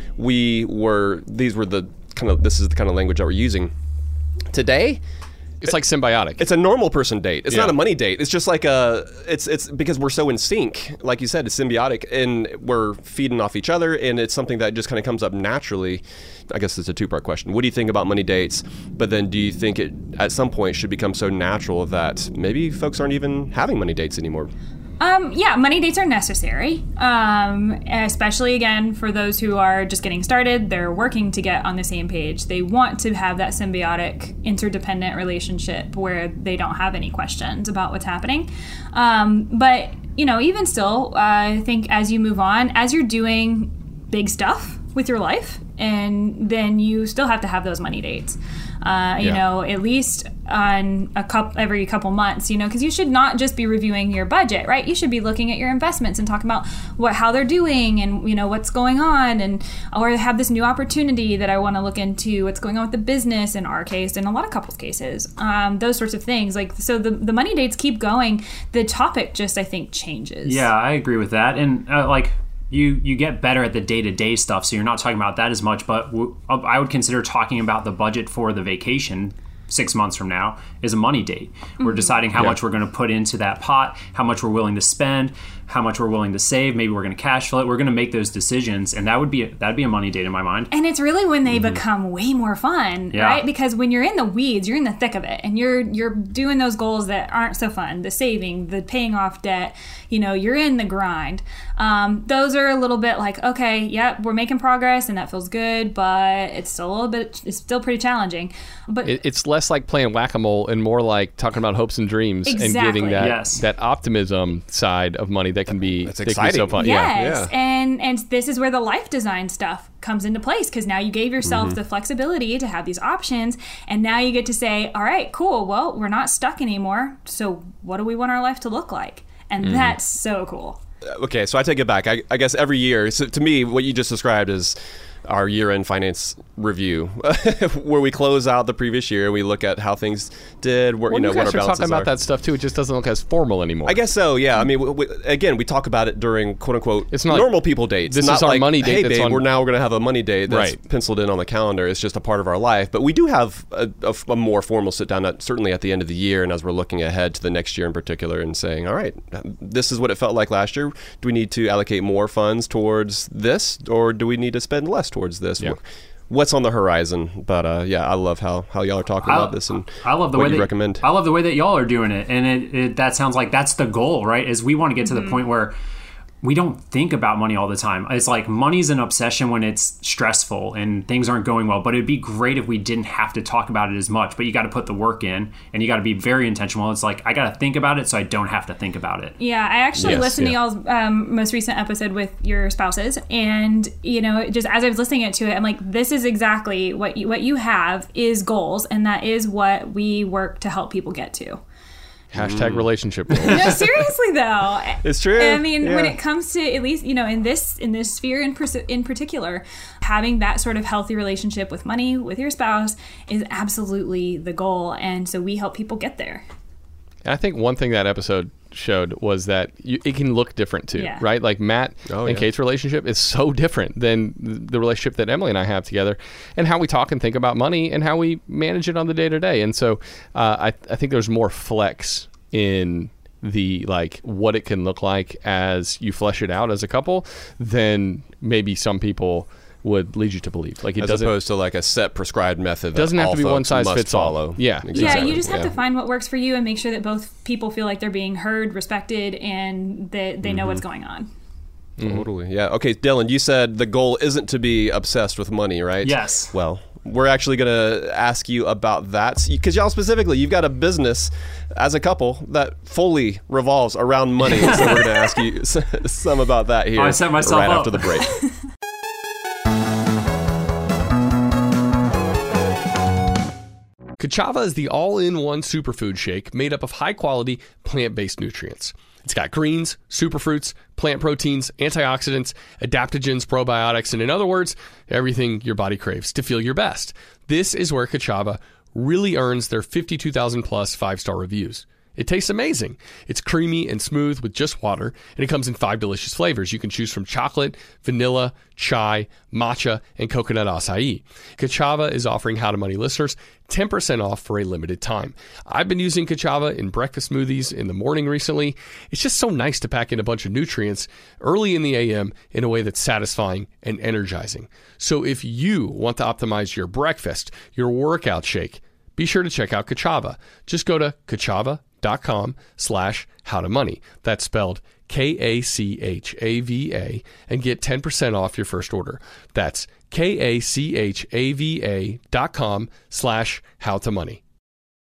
this is the kind of language that we're using. Today, it's like symbiotic. It's a normal person date. It's not a money date. It's just like it's because we're so in sync. Like you said, it's symbiotic, and we're feeding off each other, and it's something that just kind of comes up naturally. I guess it's a two-part question. What do you think about money dates? But then do you think it at some point should become so natural that maybe folks aren't even having money dates anymore? Money dates are necessary, especially, again, for those who are just getting started. They're working to get on the same page. They want to have that symbiotic, interdependent relationship where they don't have any questions about what's happening. But even still, I think as you move on, as you're doing big stuff with your life, and then you still have to have those money dates. At least on every couple months, because you should not just be reviewing your budget, right? You should be looking at your investments and talking about how they're doing and, what's going on, or have this new opportunity that I want to look into, what's going on with the business in our case, and a lot of couples cases, those sorts of things. So the money dates keep going. The topic just, I think, changes. Yeah, I agree with that. And you get better at the day-to-day stuff, so you're not talking about that as much, but I would consider talking about the budget for the vacation 6 months from now is a money date. We're deciding how much we're going to put into that pot, how much we're willing to spend, how much we're willing to save. Maybe we're going to cash flow it. We're going to make those decisions, and that'd be a money date in my mind. And it's really when they become way more fun, right? Because when you're in the weeds, you're in the thick of it, and you're doing those goals that aren't so fun, the saving, the paying off debt, you're in the grind. Those are a little bit like, okay, yep, we're making progress, and that feels good, but it's still pretty challenging. But it's less like playing whack-a-mole and more like talking about hopes and dreams and getting that optimism side of money that can be so fun. Yes. Yeah. And this is where the life design stuff comes into place, because now you gave yourself the flexibility to have these options, and now you get to say, all right, cool, well, we're not stuck anymore, so what do we want our life to look like? And that's so cool. Okay, so I take it back. I guess every year, so to me, what you just described is our year-end finance review, where we close out the previous year, we look at how things did, what our balances are. Talking about that stuff too. It just doesn't look as formal anymore. I guess so. Yeah. I mean, we talk about it during "quote unquote" it's not normal people dates. This not is our like, money date. Hey, babe, we're going to have a money date that's penciled in on the calendar. It's just a part of our life. But we do have a more formal sit down, certainly at the end of the year, and as we're looking ahead to the next year in particular, and saying, all right, this is what it felt like last year. Do we need to allocate more funds towards this, or do we need to spend less towards this? Yeah. What's on the horizon? But I love how y'all are talking about this, and I love the way you recommend. I love the way that y'all are doing it, and that sounds like that's the goal, right? Is we want to get to the point where we don't think about money all the time. It's like money's an obsession when it's stressful and things aren't going well, but it'd be great if we didn't have to talk about it as much, but you got to put the work in and you got to be very intentional. It's like, I got to think about it so I don't have to think about it. Yeah, I actually listened to y'all's most recent episode with your spouses, and just as I was listening to it, I'm like, this is exactly what you have is goals, and that is what we work to help people get to. Hashtag relationship goals. No, seriously though, it's true. I mean, when it comes to, at least in this sphere in particular, having that sort of healthy relationship with money with your spouse is absolutely the goal, and so we help people get there. And I think one thing that episode showed was that it can look different too, right? Like Matt and Kate's relationship is so different than the relationship that Emily and I have together, and how we talk and think about money and how we manage it on the day-to-day. And so I think there's more flex in the what it can look like as you flesh it out as a couple than maybe some people would lead you to believe. Like, as opposed to like a set prescribed method that doesn't have to be one size fits all. Yeah, exactly. Yeah, you just have to find what works for you and make sure that both people feel like they're being heard, respected, and that they know what's going on. Totally. Yeah. Okay, Dylan, you said the goal isn't to be obsessed with money, right? Yes. Well, we're actually going to ask you about that, because y'all specifically, you've got a business as a couple that fully revolves around money. So we're going to ask you some about that here I set myself right up. After the break. Ka'Chava is the all-in-one superfood shake made up of high-quality plant-based nutrients. It's got greens, superfruits, plant proteins, antioxidants, adaptogens, probiotics, and in other words, everything your body craves to feel your best. This is where Ka'Chava really earns their 52,000 plus 5-star reviews. It tastes amazing. It's creamy and smooth with just water, and it comes in 5 delicious flavors. You can choose from chocolate, vanilla, chai, matcha, and coconut acai. Ka'Chava is offering How to Money listeners 10% off for a limited time. I've been using Ka'Chava in breakfast smoothies in the morning recently. It's just so nice to pack in a bunch of nutrients early in the AM in a way that's satisfying and energizing. So if you want to optimize your breakfast, your workout shake, be sure to check out Ka'Chava. Just go to Ka'Chava.com/howtomoney. That's spelled Kachava, and get 10% off your first order. That's Kachava.com/howtomoney.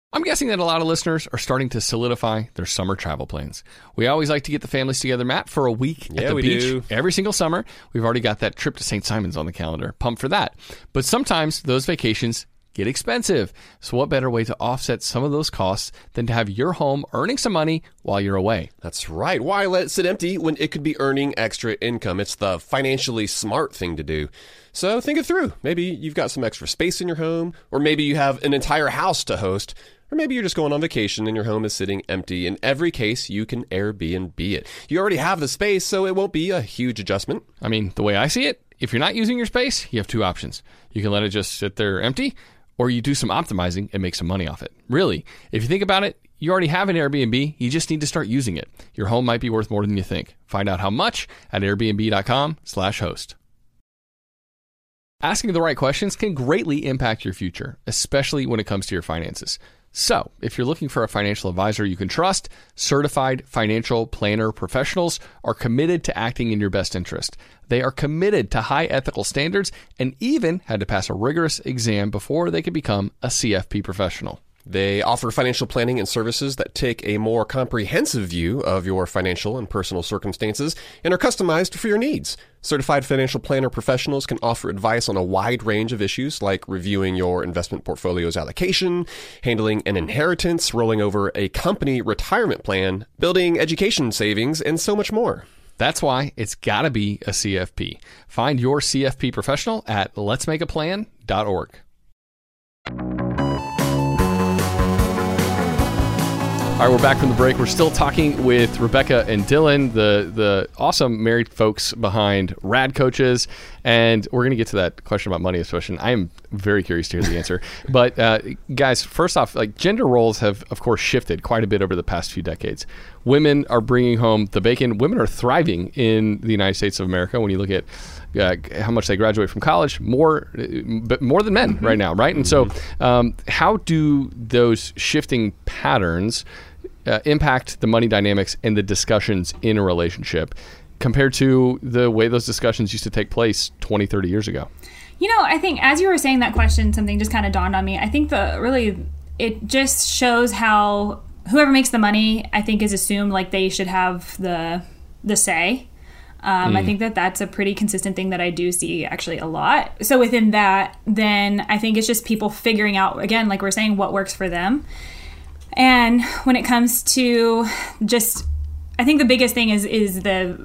I'm guessing that a lot of listeners are starting to solidify their summer travel plans. We always like to get the families together, Matt, for a week at the beach do. Every single summer. We've already got that trip to St. Simon's on the calendar. Pumped for that. But sometimes those vacations get expensive. So what better way to offset some of those costs than to have your home earning some money while you're away? That's right. Why let it sit empty when it could be earning extra income? It's the financially smart thing to do. So think it through. Maybe you've got some extra space in your home, or maybe you have an entire house to host. Or maybe you're just going on vacation and your home is sitting empty. In every case, you can Airbnb it. You already have the space, so it won't be a huge adjustment. I mean, the way I see it, if you're not using your space, you have two options. You can let it just sit there empty, or you do some optimizing and make some money off it. Really, if you think about it, you already have an Airbnb. You just need to start using it. Your home might be worth more than you think. Find out how much at airbnb.com/host. Asking the right questions can greatly impact your future, especially when it comes to your finances. So, if you're looking for a financial advisor you can trust, certified financial planner professionals are committed to acting in your best interest. They are committed to high ethical standards and even had to pass a rigorous exam before they could become a CFP professional. They offer financial planning and services that take a more comprehensive view of your financial and personal circumstances and are customized for your needs. Certified financial planner professionals can offer advice on a wide range of issues like reviewing your investment portfolio's allocation, handling an inheritance, rolling over a company retirement plan, building education savings, and so much more. That's why it's got to be a CFP. Find your CFP professional at letsmakeaplan.org. All right, we're back from the break. We're still talking with Rebecca and Dylan, the awesome married folks behind Rad Coaches, and we're going to get to that question about money, especially. I am very curious to hear the answer. But guys, first off, like gender roles have, of course, shifted quite a bit over the past few decades. Women are bringing home the bacon. Women are thriving in the United States of America. When you look at how much they graduate from college, more than men right now, right? And so how do those shifting patterns impact the money dynamics and the discussions in a relationship compared to the way those discussions used to take place 20, 30 years ago? You know, I think as you were saying that question, something just kind of dawned on me. I think it just shows how whoever makes the money, I think, is assumed like they should have the say. I think that's a pretty consistent thing that I do see actually a lot. So within that, then I think it's just people figuring out, again, like we're saying, what works for them. And when it comes to just, I think the biggest thing is the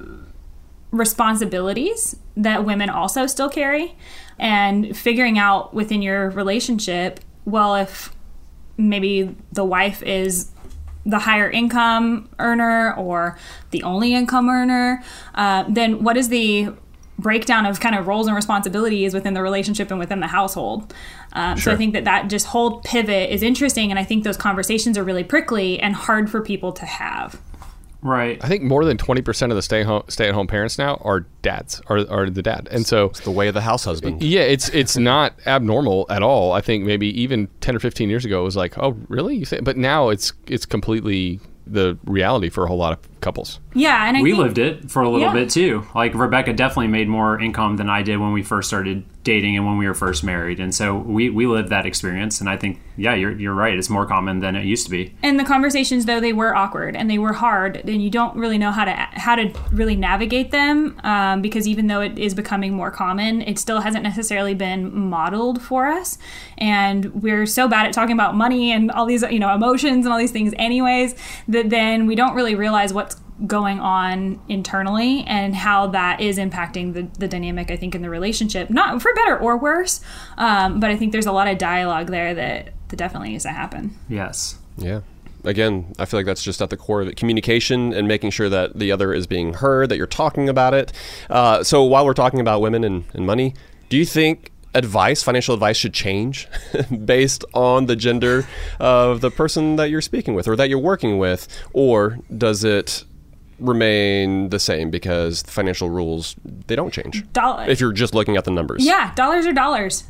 responsibilities that women also still carry, and figuring out within your relationship, well, if maybe the wife is the higher income earner or the only income earner, then what is the breakdown of kind of roles and responsibilities within the relationship and within the household? Sure. So I think that just whole pivot is interesting, and I think those conversations are really prickly and hard for people to have. Right. I think more than 20% of the stay-at-home parents now are dads, are the dad. And so it's the way of the house husband. Yeah, it's not abnormal at all. I think maybe even 10 or 15 years ago it was like, oh, really? You say? But now it's completely the reality for a whole lot of couples. Yeah, and we lived it for a little bit too. Like Rebecca definitely made more income than I did when we first started dating and when we were first married, and so we lived that experience. And I think, yeah, you're right. It's more common than it used to be. And the conversations, though, they were awkward and they were hard, and you don't really know how to really navigate them, because even though it is becoming more common, it still hasn't necessarily been modeled for us. And we're so bad at talking about money and all these, emotions and all these things, anyways, that then we don't really realize what's going on internally and how that is impacting the dynamic, I think, in the relationship, not for better or worse, but I think there's a lot of dialogue there that definitely needs to happen. Yes. Yeah. Again, I feel like that's just at the core of it. Communication and making sure that the other is being heard, that you're talking about it. So while we're talking about women and money, do you think financial advice should change based on the gender of the person that you're speaking with or that you're working with? Or does it remain the same because the financial rules, they don't change if you're just looking at the numbers? Yeah, dollars are dollars.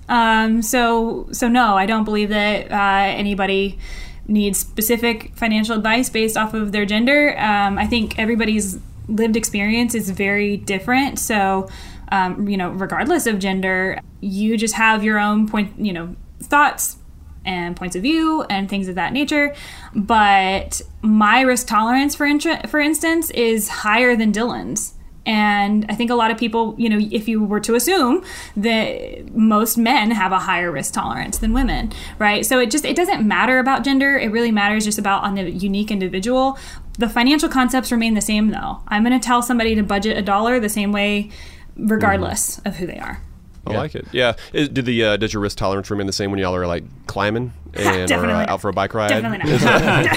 So no, I don't believe that anybody needs specific financial advice based off of their gender. I think everybody's lived experience is very different. So, regardless of gender, you just have your own thoughts, and points of view and things of that nature. But my risk tolerance, for instance, is higher than Dylan's. And I think a lot of people, if you were to assume that most men have a higher risk tolerance than women, right? So it doesn't matter about gender. It really matters just about on the unique individual. The financial concepts remain the same, though. I'm going to tell somebody to budget $1 the same way, regardless of who they are. I like it. Yeah. Does your risk tolerance remain the same when y'all are like climbing and or out for a bike ride? Definitely not.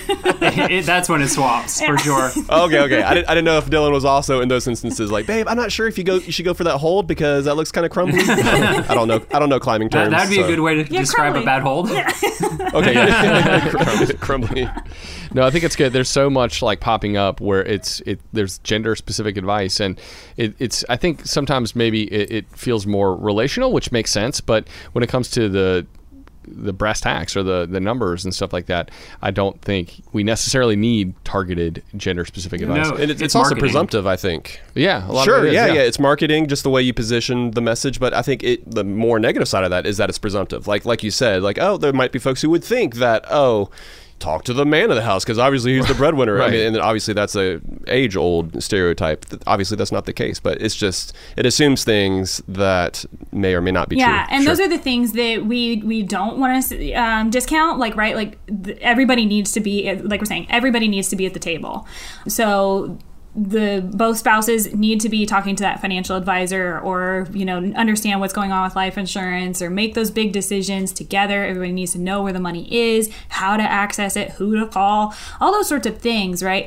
That's when it swaps for sure. Okay. I didn't know if Dylan was also in those instances like, babe, I'm not sure if you should go for that hold because that looks kind of crumbly. I don't know climbing terms. That'd be a good way to describe crumbly. a bad hold. Yeah. Okay. Yeah. Crumbly. No, I think it's good. There's so much like popping up where there's gender specific advice, and it's I think sometimes maybe it feels more relational, which makes sense. But when it comes to the brass tacks or the numbers and stuff like that, I don't think we necessarily need targeted gender specific advice. No, and it's also presumptive, I think. Yeah, sure. Yeah. It's marketing, just the way you position the message. But I think the more negative side of that is that it's presumptive. Like you said, there might be folks who would think that, talk to the man of the house because obviously he's the breadwinner. Right. I mean, and obviously that's a age-old stereotype. Obviously that's not the case, but it's just it assumes things that may or may not be true. Yeah, and those are the things that we don't want to discount. Everybody needs to be, like we're saying, everybody needs to be at the table. So both spouses need to be talking to that financial advisor or, understand what's going on with life insurance or make those big decisions together. Everybody needs to know where the money is, how to access it, who to call, all those sorts of things, right?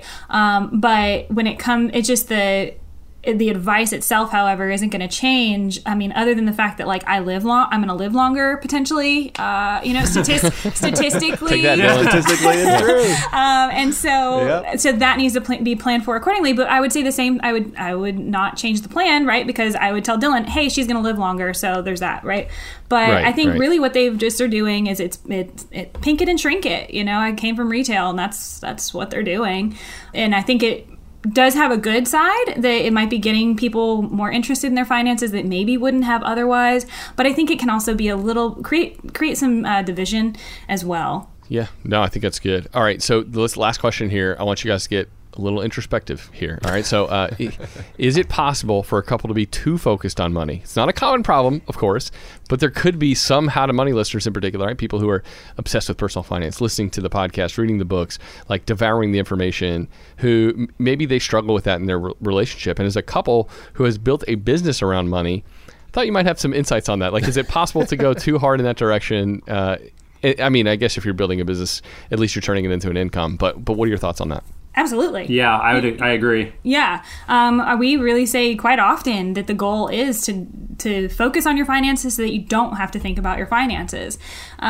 But when it comes, it's just the advice itself, however, isn't going to change. I mean, other than the fact that I'm going to live longer potentially, statistically. Take that, statistically, it's true. And so that needs to be planned for accordingly. But I would say the same. I would not change the plan, right? Because I would tell Dylan, hey, she's going to live longer, so there's that, right? But I think really what they've just are doing is it's pink it and shrink it. I came from retail, and that's what they're doing, and I think it does have a good side that it might be getting people more interested in their finances that maybe wouldn't have otherwise. But I think it can also be a little create some division as well. Yeah, no, I think that's good. All right, so this last question here, I want you guys to get a little introspective here. All right, so is it possible for a couple to be too focused on money? It's not a common problem, of course, but there could be some how to money listers in particular, right? People who are obsessed with personal finance, listening to the podcast, reading the books, devouring the information, who maybe they struggle with that in their relationship. And as a couple who has built a business around money, I thought you might have some insights on that. Is it possible to go too hard in that direction? I mean, I guess if you're building a business, at least you're turning it into an income. But what are your thoughts on that? Absolutely. Yeah, I agree. Yeah. We really say quite often that the goal is to focus on your finances so that you don't have to think about your finances.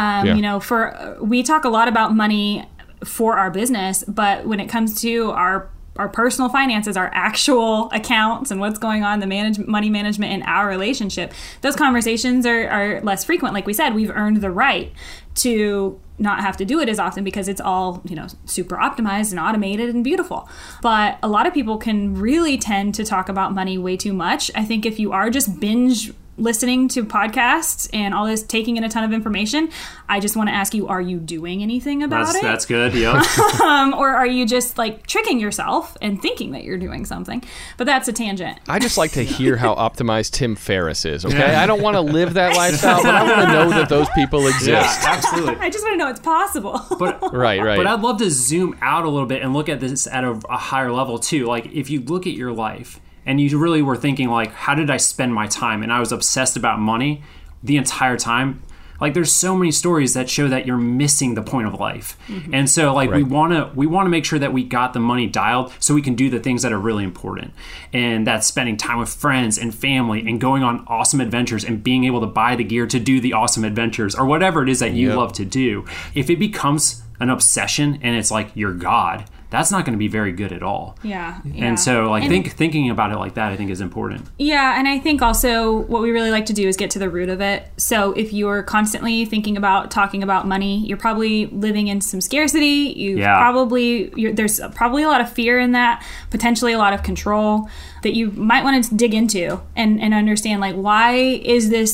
We talk a lot about money for our business, but when it comes to our personal finances, our actual accounts and what's going on, the money management in our relationship, those conversations are less frequent. Like we said, we've earned the right to not have to do it as often because it's all, super optimized and automated and beautiful. But a lot of people can really tend to talk about money way too much. I think if you are just binge listening to podcasts and all this, taking in a ton of information, I just want to ask you, are you doing anything about it? That's good, yeah. Or are you just tricking yourself and thinking that you're doing something? But that's a tangent. I just like to hear how optimized Tim Ferriss is, okay? Yeah. I don't want to live that lifestyle, but I want to know that those people exist. Yeah, absolutely. I just want to know it's possible. But right. But I'd love to zoom out a little bit and look at this at a higher level too. If you look at your life, and you really were thinking, how did I spend my time? And I was obsessed about money the entire time. There's so many stories that show that you're missing the point of life. Mm-hmm. And so, we want to make sure that we got the money dialed so we can do the things that are really important. And that's spending time with friends and family and going on awesome adventures and being able to buy the gear to do the awesome adventures or whatever it is that you love to do. If it becomes an obsession and it's your God, that's not going to be very good at all. Yeah. And so thinking about it like that, I think is important. Yeah. And I think also what we really like to do is get to the root of it. So if you're constantly thinking about talking about money, you're probably living in some scarcity. There's probably a lot of fear in that, potentially a lot of control that you might want to dig into and understand why is this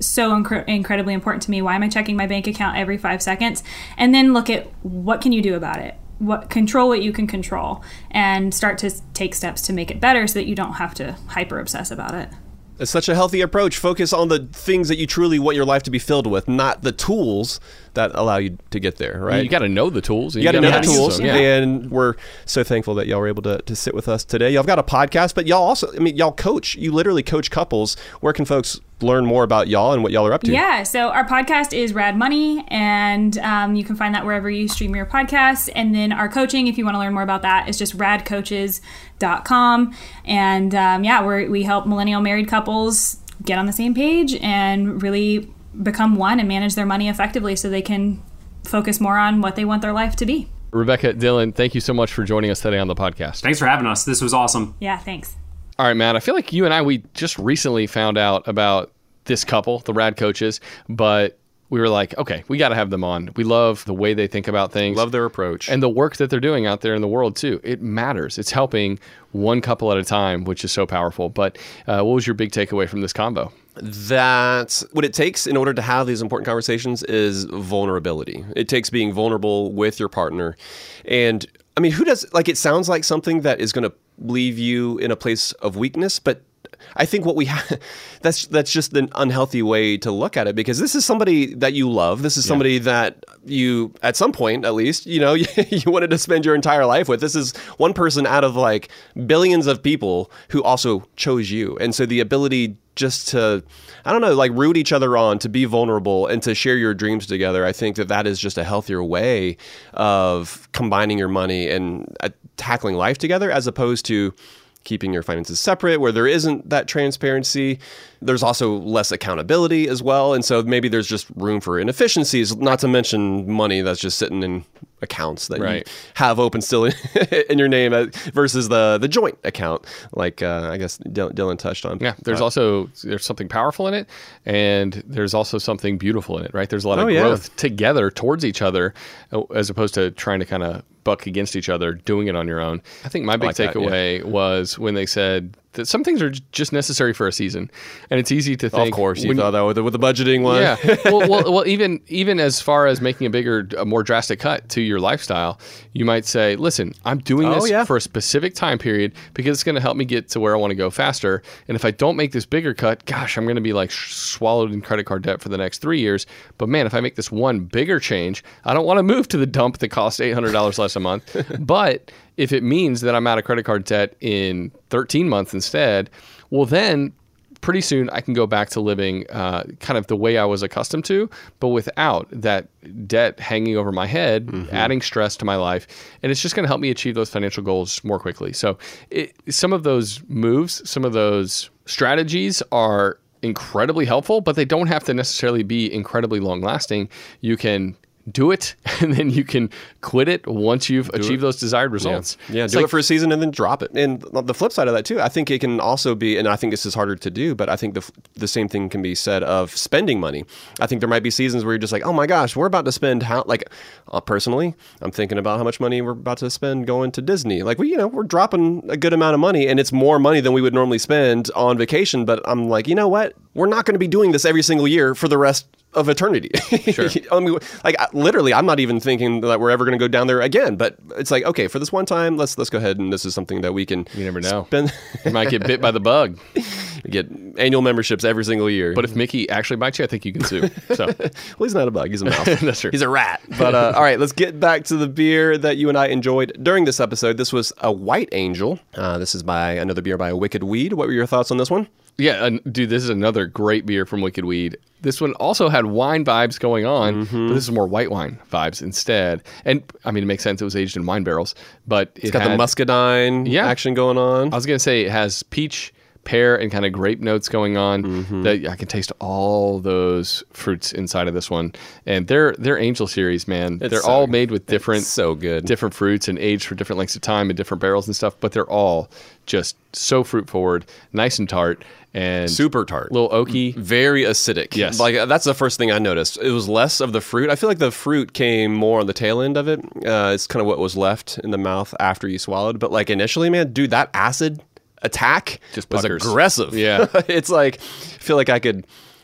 so incredibly important to me. Why am I checking my bank account every 5 seconds? And then look at what can you do about it? Control what you can control and start to take steps to make it better so that you don't have to hyper obsess about it. It's such a healthy approach. Focus on the things that you truly want your life to be filled with, not the tools that allow you to get there, right? You got to know the tools. You got to know the use tools. them, yeah. And we're so thankful that y'all were able to sit with us today. Y'all got a podcast, but y'all also, y'all coach. You literally coach couples. Where can folks learn more about y'all and what y'all are up to? Yeah, so our podcast is Rad Money, and you can find that wherever you stream your podcasts. And then our coaching, if you want to learn more about that, is just radcoaches.com. And we help millennial married couples get on the same page and really become one and manage their money effectively so they can focus more on what they want their life to be. Rebecca, Dylan, thank you so much for joining us today on the podcast. Thanks for having us. This was awesome. Yeah, thanks. All right, Matt, I feel like you and we just recently found out about this couple, the Rad Coaches, but we were like, okay, we got to have them on. We love the way they think about things. Love their approach. And the work that they're doing out there in the world, too. It matters. It's helping one couple at a time, which is so powerful. But what was your big takeaway from this convo? That what it takes in order to have these important conversations is vulnerability. It takes being vulnerable with your partner. And who does, it sounds like something that is going to leave you in a place of weakness, but I think what we have, that's just an unhealthy way to look at it, because this is somebody that you love. This is somebody that you, at some point at least, you wanted to spend your entire life with. This is one person out of billions of people who also chose you. And so the ability just to, root each other on, to be vulnerable and to share your dreams together, I think that is just a healthier way of combining your money and tackling life together, as opposed to keeping your finances separate, where there isn't that transparency. There's also less accountability as well. And so maybe there's just room for inefficiencies, not to mention money that's just sitting in accounts that you have open still in your name versus the joint account, I guess Dylan touched on. Yeah, there's something powerful in it, and there's also something beautiful in it, right? There's a lot of growth together towards each other, as opposed to trying to kind of buck against each other, doing it on your own. I think my big takeaway was when they said that some things are just necessary for a season, and it's easy to think. Of course, you thought that with the budgeting one. Yeah. well, even as far as making a more drastic cut to your lifestyle, you might say, "Listen, I'm doing this for a specific time period because it's going to help me get to where I want to go faster. And if I don't make this bigger cut, gosh, I'm going to be swallowed in credit card debt for the next 3 years. But man, if I make this one bigger change, I don't want to move to the dump that costs $800 less a month, but if it means that I'm out of credit card debt in 13 months instead, well then pretty soon I can go back to living kind of the way I was accustomed to, but without that debt hanging over my head, adding stress to my life. And it's just going to help me achieve those financial goals more quickly. So some of those moves, some of those strategies are incredibly helpful, but they don't have to necessarily be incredibly long lasting. You can do it, and then you can quit it once you've achieved those desired results. Yeah, do it for a season and then drop it. And the flip side of that too, I think it can also be, and I think this is harder to do, but I think the same thing can be said of spending money. I think there might be seasons where you're just like, oh my gosh, we're about to spend personally, I'm thinking about how much money we're about to spend going to Disney. We're dropping a good amount of money, and it's more money than we would normally spend on vacation. But I'm like, you know what? We're not going to be doing this every single year for the rest of eternity. Sure. Literally, I'm not even thinking that we're ever going to go down there again. But it's like, okay, for this one time, let's go ahead, and this is something that we can. You never know. You might get bit by the bug. You get annual memberships every single year. But if Mickey actually bites you, I think you can sue. So, well, he's not a bug; he's a mouse. That's true. He's a rat. But all right, let's get back to the beer that you and I enjoyed during this episode. This was a White Angel. This is another beer by Wicked Weed. What were your thoughts on this one? Yeah, dude, this is another great beer from Wicked Weed. This one also had wine vibes going on, but this is more white wine vibes instead. And, it makes sense. It was aged in wine barrels, but it's got the muscadine action going on. I was going to say it has peach, pear, and kind of grape notes going on. That I can taste all those fruits inside of this one. And they're Angel series, man. They're all made with different fruits and aged for different lengths of time in different barrels and stuff, but they're all just so fruit forward, nice and tart. And super tart, little oaky, very acidic. Yes, that's the first thing I noticed. It was less of the fruit. I feel like the fruit came more on the tail end of it. It's kind of what was left in the mouth after you swallowed. But initially, man, dude, that acid attack just was aggressive. Yeah, it's I feel like I could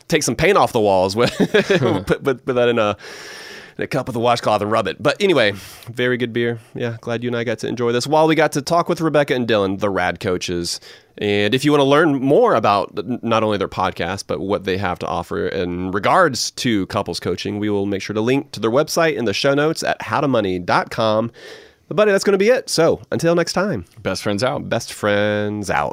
take some paint off the walls. Put that in a cup with a washcloth and rub it. But anyway, very good beer. Yeah, glad you and I got to enjoy this while we got to talk with Rebecca and Dylan, the Rad Coaches. And if you want to learn more about not only their podcast, but what they have to offer in regards to couples coaching, we will make sure to link to their website in the show notes at howtomoney.com. But buddy, that's going to be it. So until next time. Best friends out. Best friends out.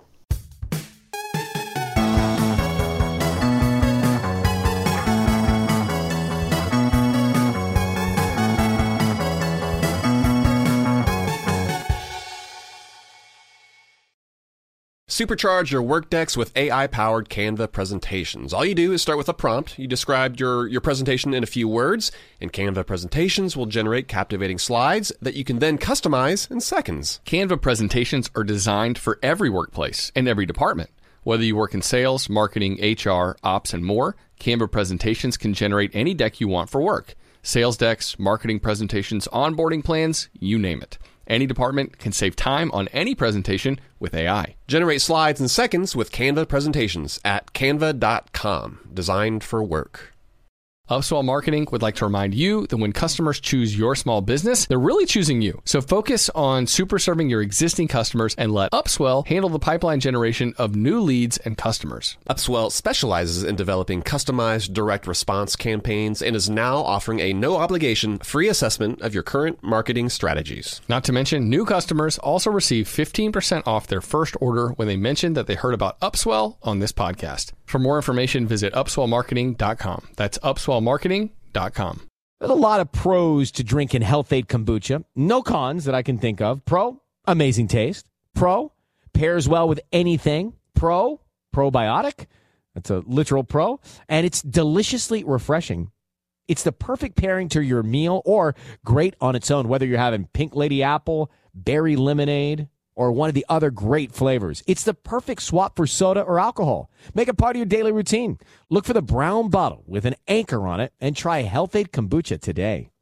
Supercharge your Workdex with AI-powered Canva presentations. All you do is start with a prompt. You describe your presentation in a few words, and Canva presentations will generate captivating slides that you can then customize in seconds. Canva presentations are designed for every workplace and every department. Whether you work in sales, marketing, HR, ops, and more, Canva presentations can generate any deck you want for work. Sales decks, marketing presentations, onboarding plans, you name it. Any department can save time on any presentation with AI. Generate slides in seconds with Canva presentations at canva.com. Designed for work. Upswell Marketing would like to remind you that when customers choose your small business, they're really choosing you. So focus on super serving your existing customers and let Upswell handle the pipeline generation of new leads and customers. Upswell specializes in developing customized direct response campaigns and is now offering a no-obligation free assessment of your current marketing strategies. Not to mention, new customers also receive 15% off their first order when they mention that they heard about Upswell on this podcast. For more information, visit upswellmarketing.com. That's upswellmarketing.com. There's a lot of pros to drinking Health-Ade kombucha. No cons that I can think of. Pro, amazing taste. Pro, pairs well with anything. Pro, probiotic. That's a literal pro. And it's deliciously refreshing. It's the perfect pairing to your meal or great on its own, whether you're having pink lady apple, berry lemonade, or one of the other great flavors. It's the perfect swap for soda or alcohol. Make it part of your daily routine. Look for the brown bottle with an anchor on it and try Health-Ade kombucha today.